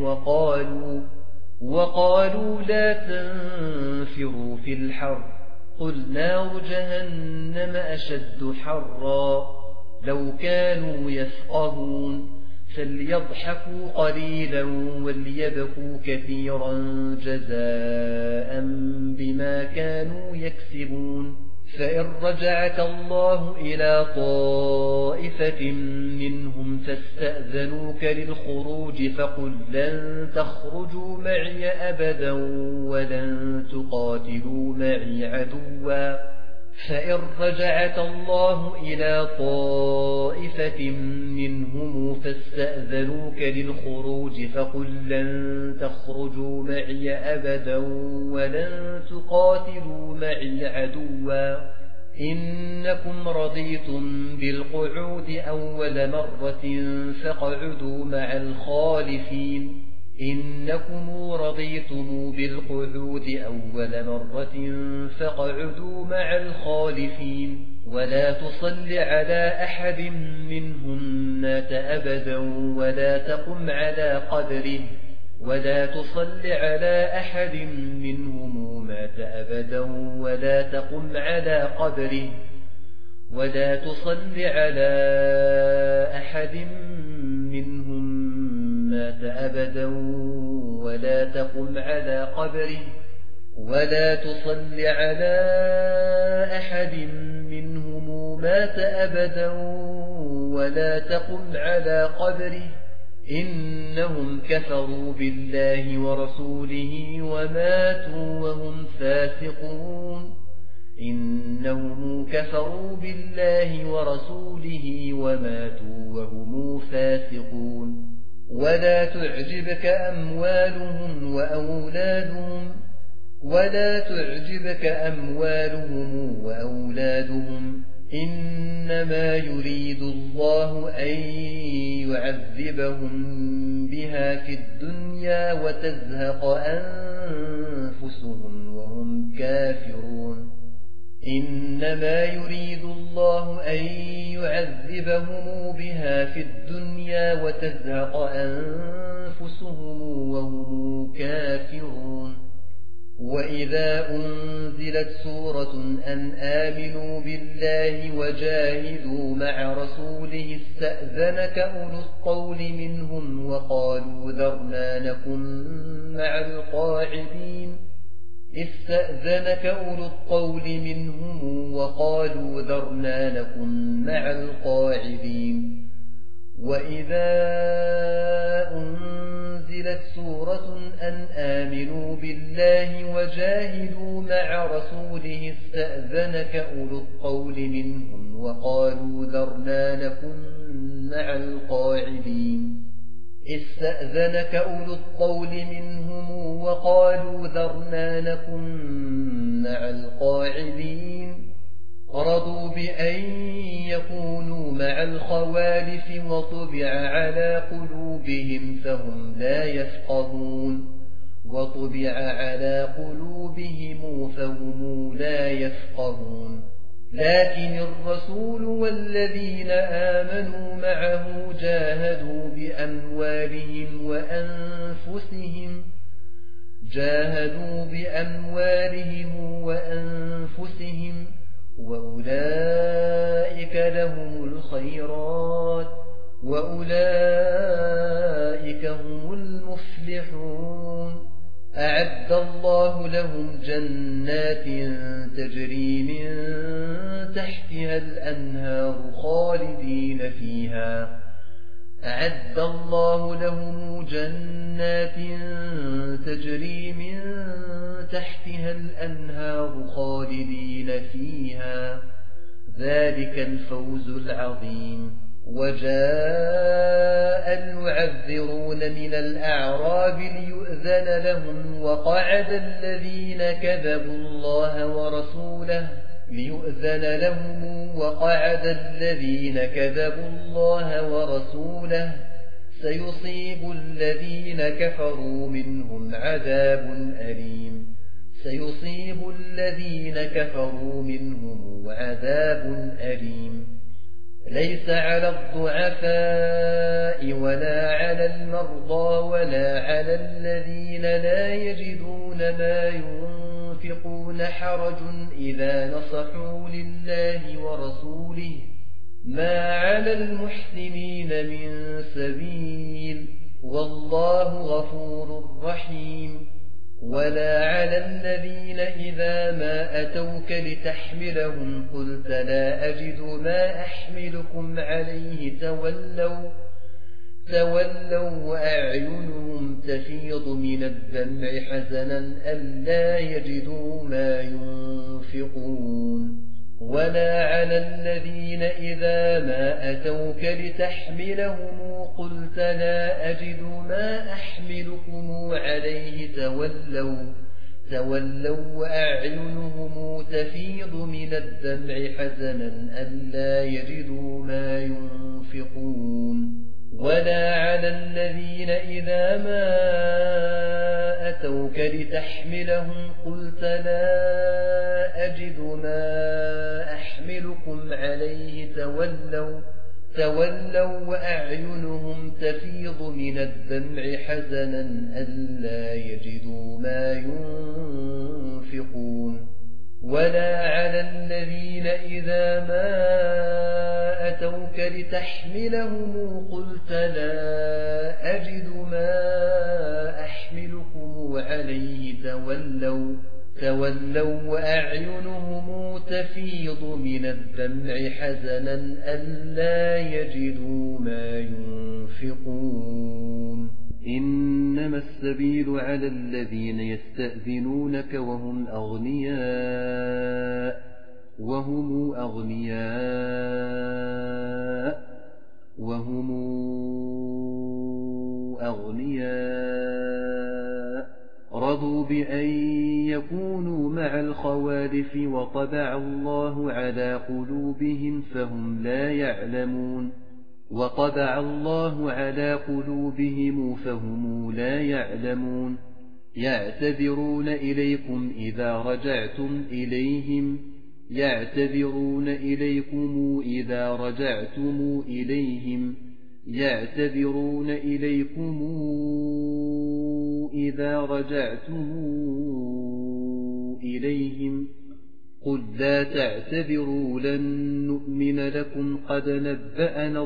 وقالوا لا تنفروا في الحر قل نار جهنم أشد حرا لو كانوا يفقهون فليضحكوا قليلا وليبكوا كثيرا جزاء بما كانوا يكسبون فإن رجعك الله إلى طائفة منهم فاستأذنوك للخروج فقل لن تخرجوا معي أبدا ولن تقاتلوا معي عدوا فإن رجعك الله إلى طائفة منهم فاستأذنوك للخروج فقل لن تخرجوا معي أبدا ولن تقاتلوا معي عدوا إنكم رضيتم بالقعود أول مرة فاقعدوا مع الخالفين إنكم رضيتم بالقعود أول مرة فاقعدوا مع الخالفين ولا تصل على أحد منهم مات أبدا ولا تقم على قبره ولا تصل على أحد منهم مات أبدا ولا تقم على قبره ولا تصل على أحد منهم مات أبدا ولا تقم على قبره ولا تصل على أحد منهم مات أبدا ولا تقم على قبره إنهم كفروا بالله ورسوله وماتوا وهم فاسقون إنهم كفروا بالله ورسوله وماتوا وهم فاسقون ولا تعجبك أموالهم وأولادهم إنما يريد الله أن يعذبهم بها في الدنيا وتزهق أنفسهم وهم كافرون إنما يريد الله أن يعذبهم بها في الدنيا وتزهق أنفسهم وهم كافرون وإذا أنزلت سورة أن آمنوا بالله وجاهدوا مع رسوله استأذنك أولو الطول منهم وقالوا ذرنا نكن مع القاعدين استأذنك أولو الطول منهم وقالوا ذرنا نكن مع القاعدين وإذا أنزلت سورة أن آمنوا بالله وجاهدوا مع رسوله استأذنك أولو الطول منهم وقالوا ذرنا نكن مع القاعدين استأذنك أولو الطول منهم وقالوا ذرنا نكن مع القاعدين رضوا بأن يكونوا مع الخوالف وطبع على قلوبهم فهم لا يفقهون لكن الرسول والذين آمنوا معه جاهدوا بأموالهم وأنفسهم وأولئك لهم الخيرات وأولئك هم المفلحون أعد الله لهم جنات تجري من تحتها الأنهار خالدين فيها أعد الله لهم جنات تجري من تحتها الأنهار خالدين فيها ذلك الفوز العظيم وجاء المعذرون من الأعراب ليؤذن لهم وقعد الذين كذبوا الله ورسوله سيصيب الذين كفروا منهم عذاب أليم سيصيب الذين كفروا منهم عذاب أليم ليس على الضعفاء ولا على المرضى ولا على الذين لا يجدون ما ينفقون حرج إذا نصحوا لله ورسوله ما على المحسنين من سبيل والله غفور رحيم ولا على الذين إذا ما أتوك لتحملهم قلت لا أجد ما أحملكم عليه تولوا وأعينهم تفيض من الدمع حزنا ألا يجدوا ما ينفقون ولا على الذين إذا ما أتوك لتحملهم قلت لا أجد ما أحملكم عليه تولوا وأعينهم تفيض من الدمع حزنا ألا يجدوا ما ينفقون ولا على الذين إذا ما أتوك لتحملهم قلت لا أجد ما أحملكم عليه تولوا وأعينهم تفيض من الدمع حزنا ألا يجدوا ما ينفقون ولا على الذين إذا ما أتوك لتحملهم قلت لا أجد ما أحملكم عليه تولوا وأعينهم تفيض من الدمع حزنا ألا يجدوا ما ينفقون إنما السبيل على الذين يستأذنونك وهم أغنياء رضوا بأن يكونوا مع الخوالف وطبع الله على قلوبهم فهم لا يعلمون يعتذرون إليكم إذا رجعتم إليهم قل لا تعتذروا لن نؤمن لكم قد نبأنا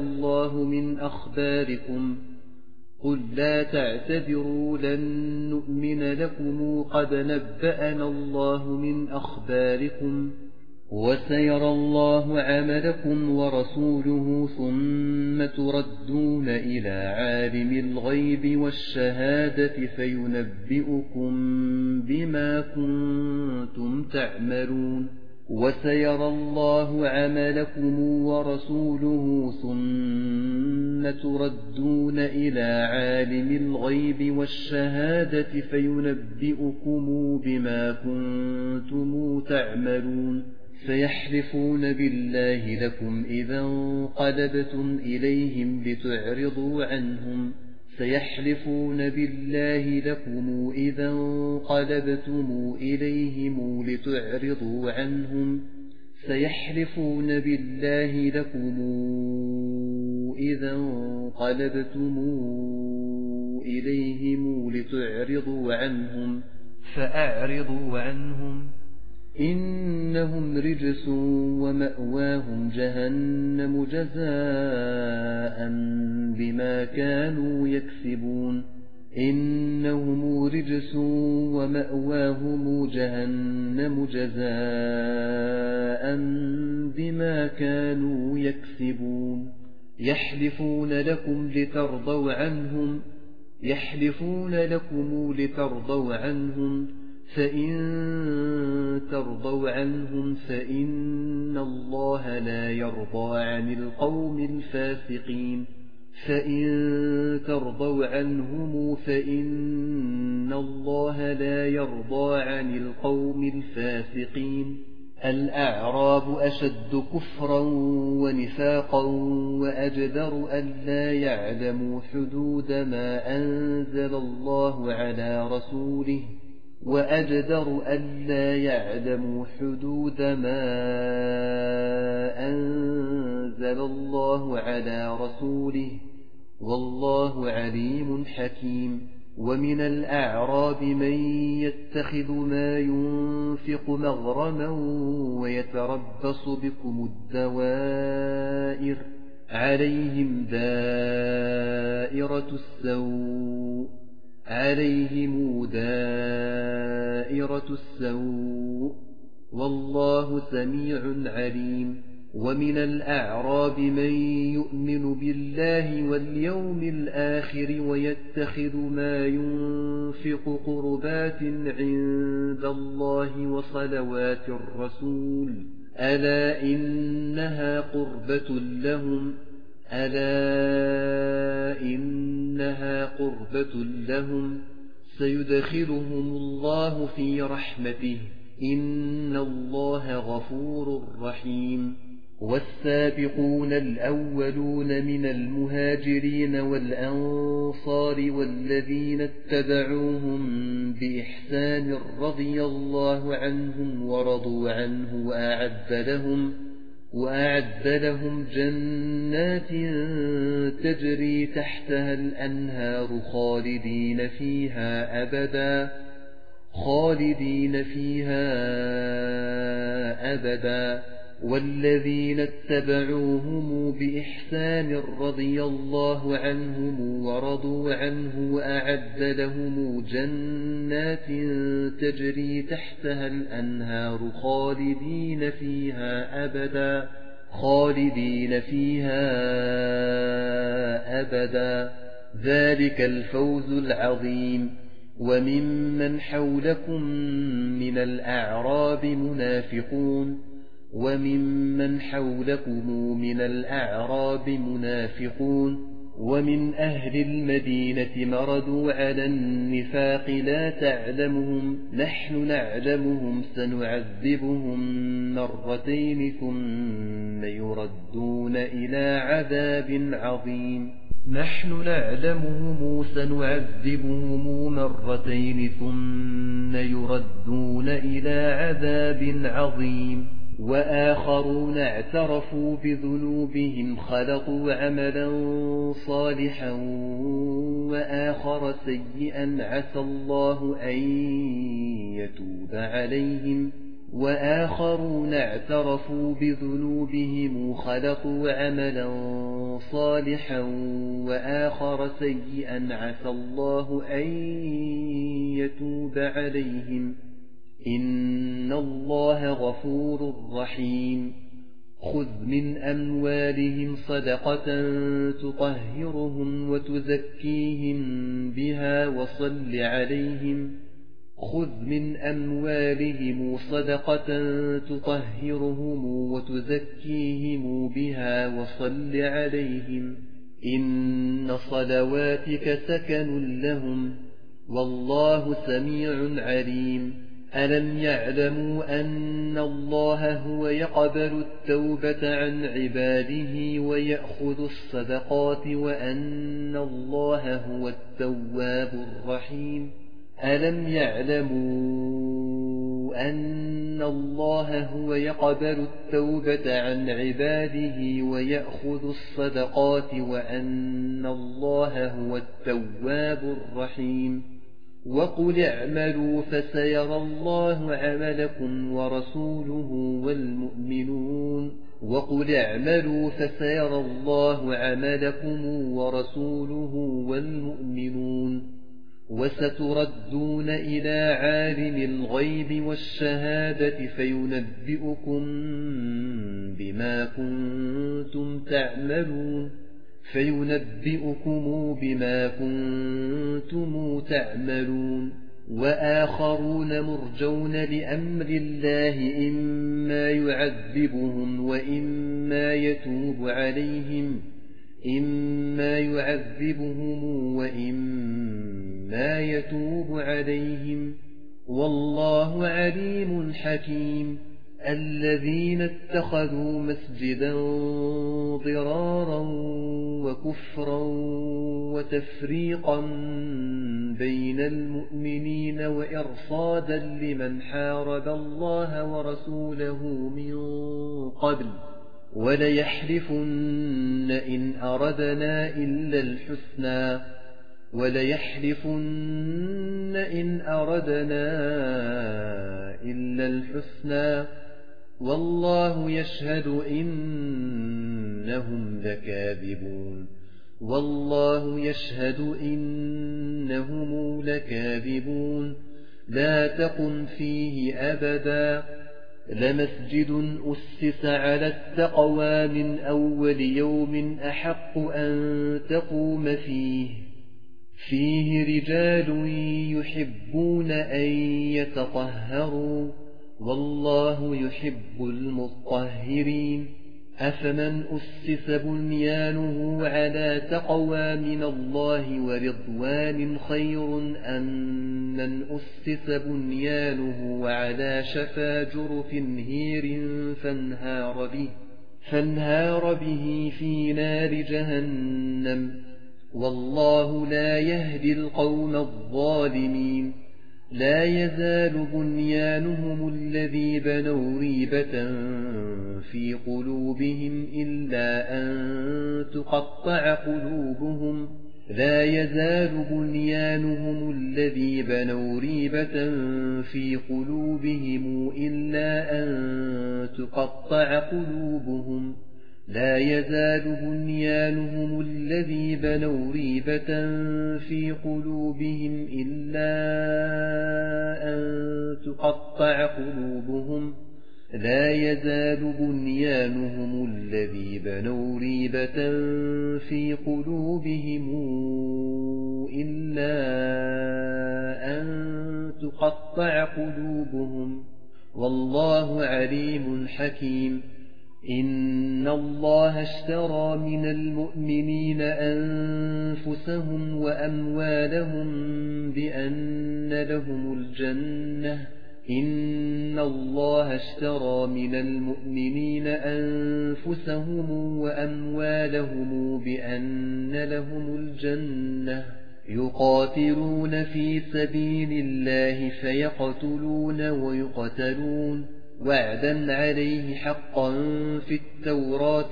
الله من أخباركم وسيرى الله عملكم ورسوله ثم تردون إلى عالم الغيب والشهادة فينبئكم بما كنتم تعملون وسيرى الله عملكم ورسوله ثم تردون إلى عالم الغيب والشهادة فينبئكم بما كنتم تعملون فيحلفون بالله لكم إذا انقلبتم إليهم لتعرضوا عنهم فأعرضوا عنهم إنهم رجس ومأواهم جهنم جزاء بما كانوا يكسبون يحلفون لكم لترضوا عنهم فإن ترضوا عنهم فإن الله لا يرضى عن القوم الفاسقين الأعراب أشد كفرا ونفاقا وأجدر ألا يعلموا حدود ما أنزل الله على رسوله وأجدر ألا يعلموا حدود ما أنزل الله على رسوله والله عليم حكيم ومن الأعراب من يتخذ ما ينفق مغرما ويتربص بكم الدوائر عليهم دائرة السوء والله سميع عليم ومن الأعراب من يؤمن بالله واليوم الآخر ويتخذ ما ينفق قربات عند الله وصلوات الرسول ألا إنها قربة لهم سيدخلهم الله في رحمته إن الله غفور رحيم والسابقون الأولون من المهاجرين والأنصار والذين اتبعوهم بإحسان رضي الله عنهم ورضوا عنه وأعد لهم جنات تجري تحتها الأنهار خالدين فيها أبدا والذين اتبعوهم بإحسان رضي الله عنهم ورضوا عنه وأعد لهم جنات تجري تحتها الأنهار خالدين فيها أبدا ذلك الفوز العظيم وممن حولكم من الأعراب منافقون ومن أهل المدينة مردوا على النفاق لا تعلمهم نحن نعلمهم سنعذبهم مرتين ثم يردون إلى عذاب عظيم وآخرون اعترفوا بذنوبهم خلطوا عملا صالحا وآخر سيئا عسى الله أن يتوب عليهم وآخرون اعترفوا بذنوبهم خلطوا عملا صالحا وآخر سيئا عسى الله أن يتوب عليهم إن الله غفور رحيم خذ من أموالهم صدقة تطهرهم وتزكيهم بها وصل عليهم إن صلواتك سكن لهم والله سميع عليم ألم يعلموا أن الله هو يقبل التوبة عن عباده ويأخذ الصدقات وأن الله هو التواب الرحيم ألم يعلموا أن الله هو يقبل التوبة عن عباده ويأخذ الصدقات وأن الله هو التواب الرحيم وقل اعملوا فسيرى الله عملكم ورسوله والمؤمنون وستردون إلى عالم الغيب والشهادة فينبئكم بما كنتم تعملون وآخرون مرجون لأمر الله إما يعذبهم وإما يتوب عليهم والله عليم حكيم الذين اتخذوا مسجدا ضرارا وكفرا وتفريقا بين المؤمنين وإرصادا لمن حارب الله ورسوله من قبل وليحلفن إن أردنا إلا الحسنى والله يشهد إنهم لكاذبون لا تقم فيه أبدا لمسجد أسس على التقوى من أول يوم أحق أن تقوم فيه رجال يحبون أن يتطهروا والله يحب المطهرين أفمن أسس بنيانه على تقوى من الله ورضوان خير أم من أسس بنيانه على شفا جرف هير فانهار به في نار جهنم والله لا يهدي القوم الظالمين لا يزال بنيانهم الذي بنوا ريبة في قلوبهم إلا أن تقطع قلوبهم لا يزال بنيانهم الذي بنوا ريبة في قلوبهم إلا أن تقطع قلوبهم والله عليم حكيم إن الله اشترى من المؤمنين أنفسهم وأموالهم بأن لهم الجنة يقاتلون في سبيل الله فيقتلون ويقتلون وعدا عليه حقا في التوراة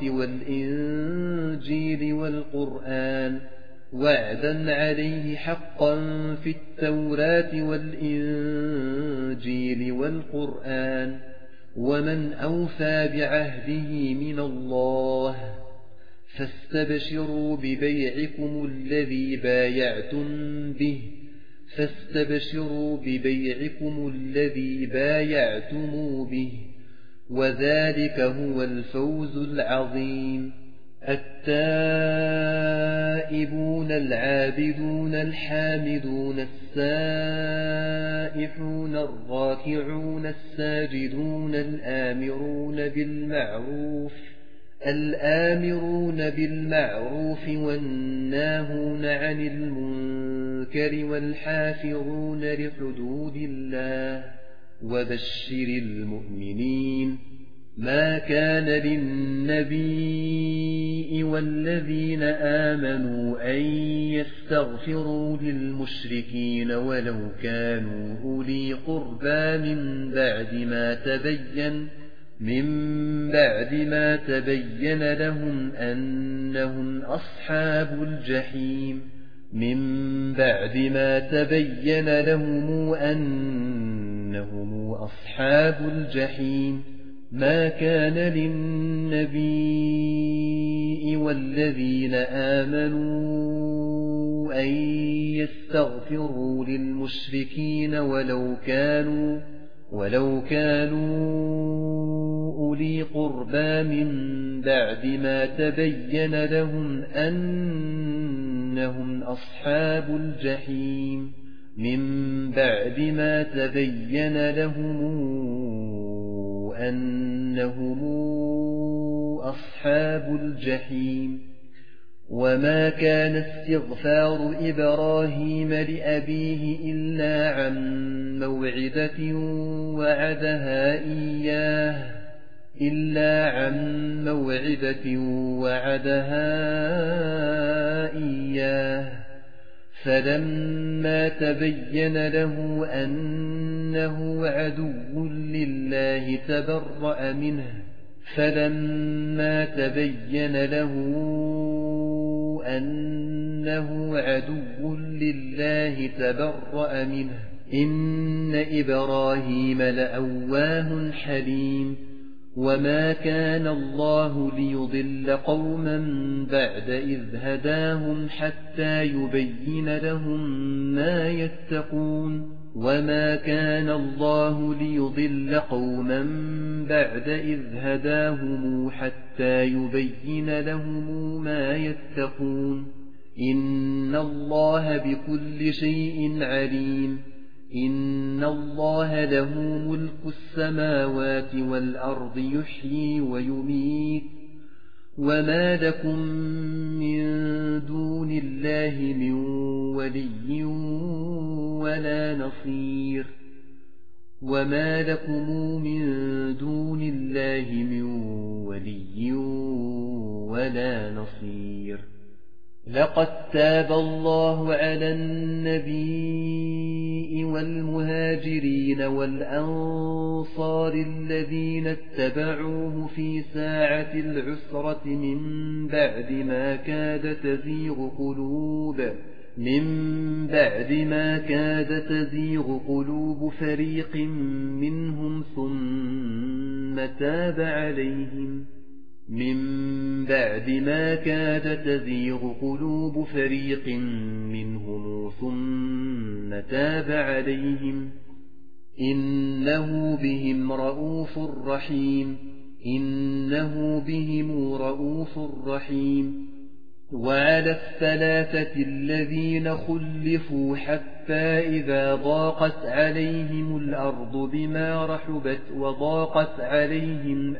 والإنجيل والقرآن ومن أوفى بعهده من الله فاستبشروا ببيعكم الذي بايعتم به وذلك هو الفوز العظيم التائبون العابدون الحامدون السائحون الراكعون الساجدون الآمرون بالمعروف والناهون عن المنكر والحافظون لحدود الله وبشر المؤمنين ما كان للنبي والذين آمنوا أن يستغفروا للمشركين ولو كانوا أولي قربى من بعد ما تبين لهم أنهم أصحاب الجحيم ما كان للنبي والذين آمنوا أن يستغفروا للمشركين ولو كانوا أولي قربى من بعد ما تبين لهم أنهم أصحاب الجحيم وما كان استغفار إبراهيم لأبيه إلا عن موعدة وعدها إياه فلما تبين له أنه عدو لله تبرأ منه إن إبراهيم لأواه حليم وما كان الله ليضل قوما بعد إذ هداهم حتى يبين لهم ما يتقون وما كان الله ليضل قوما بعد إذ هداهم حتى يبين لهم ما يتقون إن الله بكل شيء عليم إن الله له ملك السماوات والأرض يحيي ويميت وما لكم من دون الله من ولي ولا نصير لقد تاب الله على النبي والمهاجرين والأنصار الذين اتبعوه في ساعة العسرة من بعد ما كاد تزيغ قلوب فريق منهم ثم تاب عليهم إنه بهم رؤوف رحيم وعلى الثلاثة الذين خلفوا حتى إذا ضاقت عليهم الأرض بما رحبت وضاقت عليهم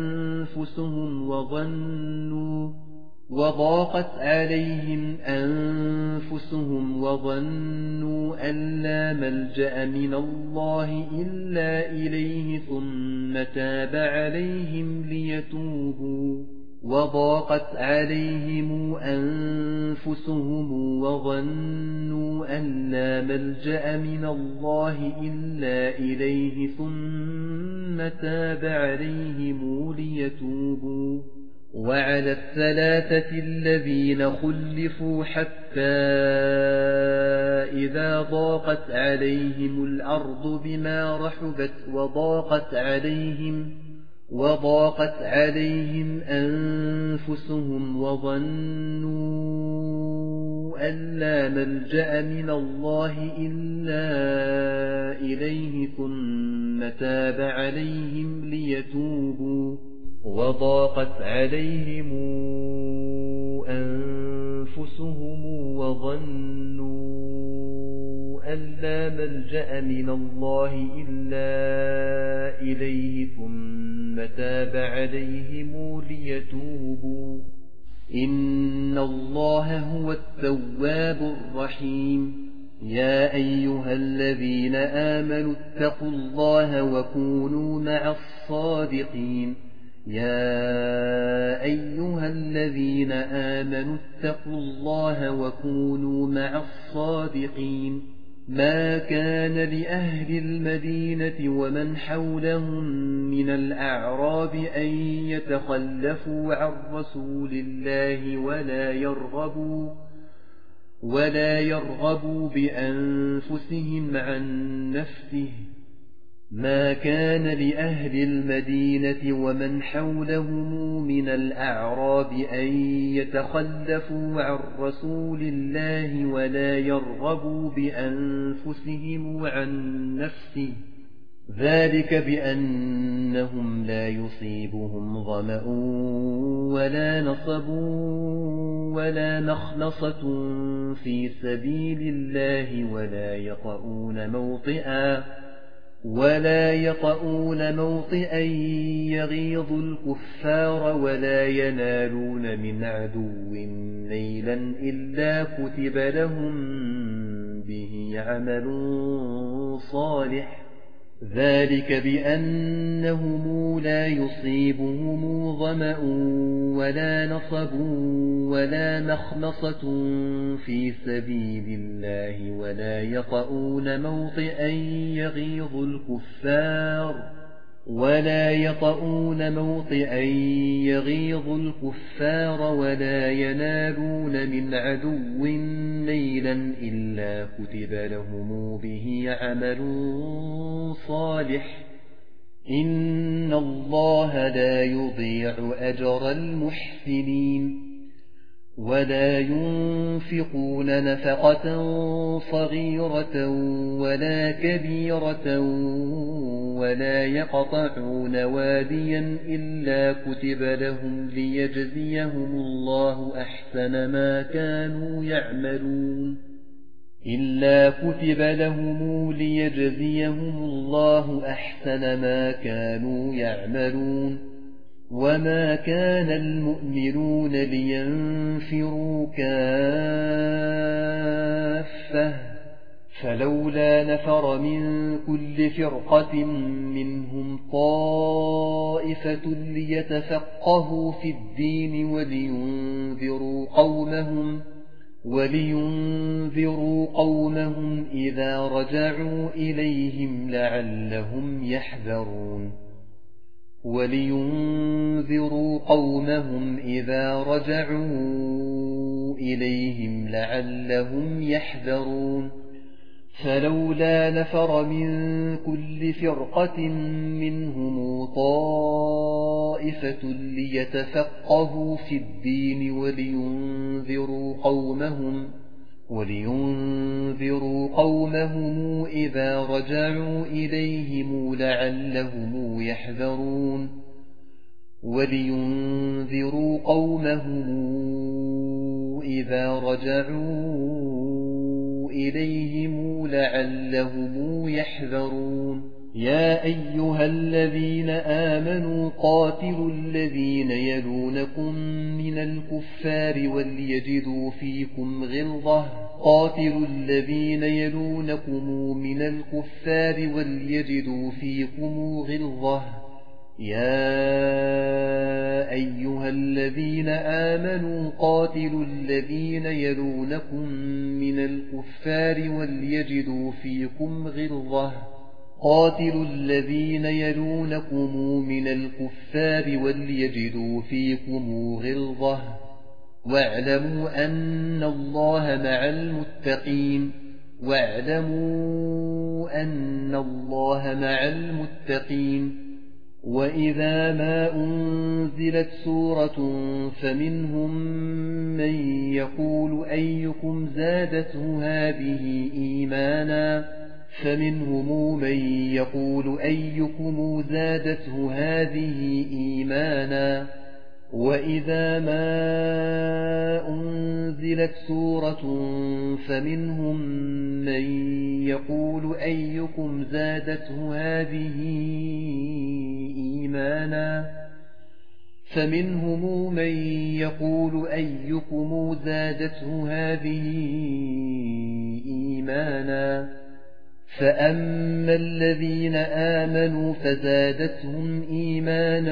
أنفسهم وظنوا أن لا ملجأ من الله إلا إليه ثم تاب عليهم ليتوبوا وضاقت عليهم أنفسهم وظنوا أن لا ملجأ من الله إلا إليه ثم تاب عليهم ليتوبوا وعلى الثلاثة الذين خلفوا حتى إذا ضاقت عليهم الأرض بما رحبت وضاقت عليهم أنفسهم وظنوا أن لا ملجأ من الله إلا إليه ثم تاب عليهم ليتوبوا وضاقت عليهم أنفسهم وظنوا أن لا ملجأ من الله إلا إليه ثم تاب عليهم ليتوبوا إن الله هو التواب الرحيم يا أيها الذين آمنوا اتقوا الله وكونوا مع الصادقين ما كان لأهل المدينة ومن حولهم من الأعراب أن يتخلفوا عن رسول الله ولا يرغبوا بأنفسهم عن نفسه ما كان لأهل المدينة ومن حولهم من الأعراب أن يتخلفوا عن رسول الله ولا يرغبوا بأنفسهم عن نفسه ذلك بأنهم لا يصيبهم ظمأ ولا نصب ولا مخنصة في سبيل الله ولا يطؤون موطئا يغيظ الكفار ولا ينالون من عدو نيلا إلا كتب لهم به عمل صالح ذلك بأنهم لا يصيبهم ظمأ ولا نصب ولا مخمصة في سبيل الله ولا يطؤون موطئا يغيظ الكفار ولا ينالون من عدو نيلا إلا كتب لهم به عمل صالح إن الله لا يضيع أجر المحسنين ولا ينفقون نفقة صغيرة ولا كبيرة ولا يقطعون واديا إلا كتب لهم ليجزيهم الله أحسن ما كانوا يعملون وما كان المؤمنون لينفروا كافة فلولا نفر من كل فرقة منهم طائفة ليتفقهوا في الدين ولينذروا قومهم إذا رجعوا إليهم لعلهم يحذرون فلولا نفر من كل فرقة منهم طائفة ليتفقهوا في الدين ولينذروا قومهم إذا رجعوا إليهم لعلهم يحذرون يا أيها الذين آمنوا قاتلوا الذين يلونكم من الكفار وليجدوا فيكم غلظة يا أيها الذين آمنوا قاتلوا الذين يلونكم من الكفار وليجدوا فيكم غلظة واعلموا أن الله مع المتقين وإذا ما أنزلت سورة فمنهم من يقول أيكم زادته هذه إيمانا وإذا ما أنزلت سورة فمنهم من يقول أيكم زادته هذه إيمانا فأما الذين آمنوا فزادتهم إيمانا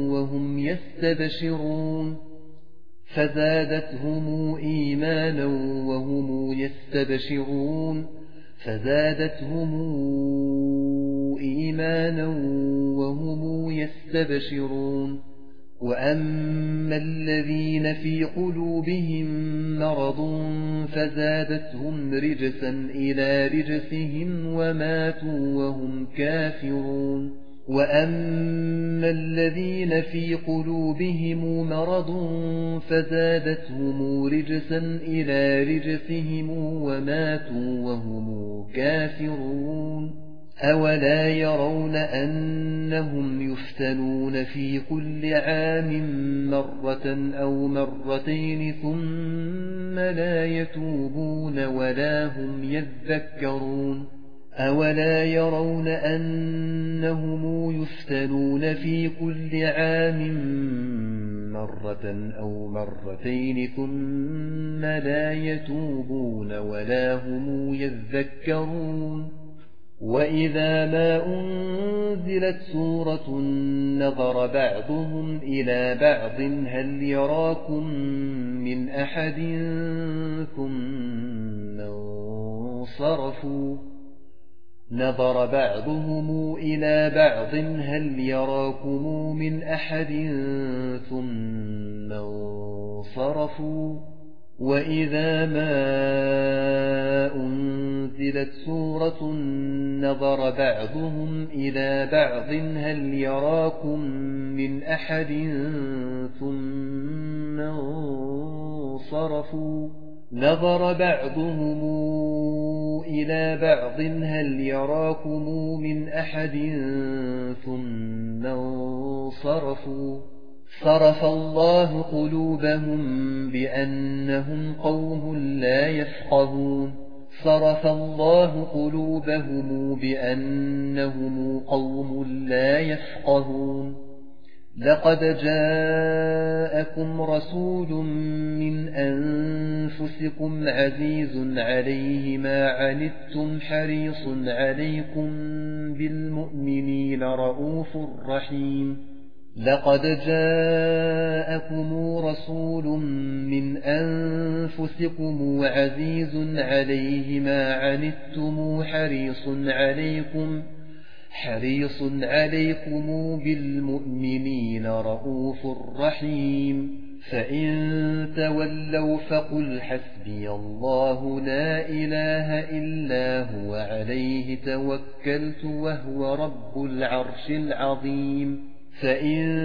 وهم يستبشرون وأما الذين في قلوبهم مرض فزادتهم رجسا إلى رجسهم وماتوا وهم كافرون وأما الذين في قلوبهم مرض فزادتهم رجسا إلى رجسهم وماتوا وهم كافرون أولا يرون أنهم يفتنون في كل عام مرة أو مرتين ثم لا يتوبون ولا هم يذكرون أولا يرون أنهم يفتنون في كل عام مرة أو مرتين ثم لا يتوبون ولا هم يذكرون وإذا ما أنزلت سورة نظر بعضهم إلى بعض هل يراكم من أحد ثم انصرفوا نظر بعضهم إلى بعض هل يراكم من أحد ثم انصرفوا وإذا ما أنزلت سورة نظر بعضهم إلى بعض هل يراكم من أحد ثم انصرفوا نظر بعضهم إلى بعض هل يراكم من أحد ثم انصرفوا صرف الله قلوبهم بأنهم قوم لا يفقهون صرف الله قلوبهم بأنهم قوم لا يفقهون لقد جاءكم رسول من أنفسكم عزيز عليه ما عنتم حريص عليكم بالمؤمنين رؤوف رحيم لقد جاءكم رسول من أنفسكم عزيز عليه ما عنتم حريص عليكم بالمؤمنين رؤوف رحيم فإن تولوا فقل حسبي الله لا إله إلا هو عليه توكلت وهو رب العرش العظيم فإن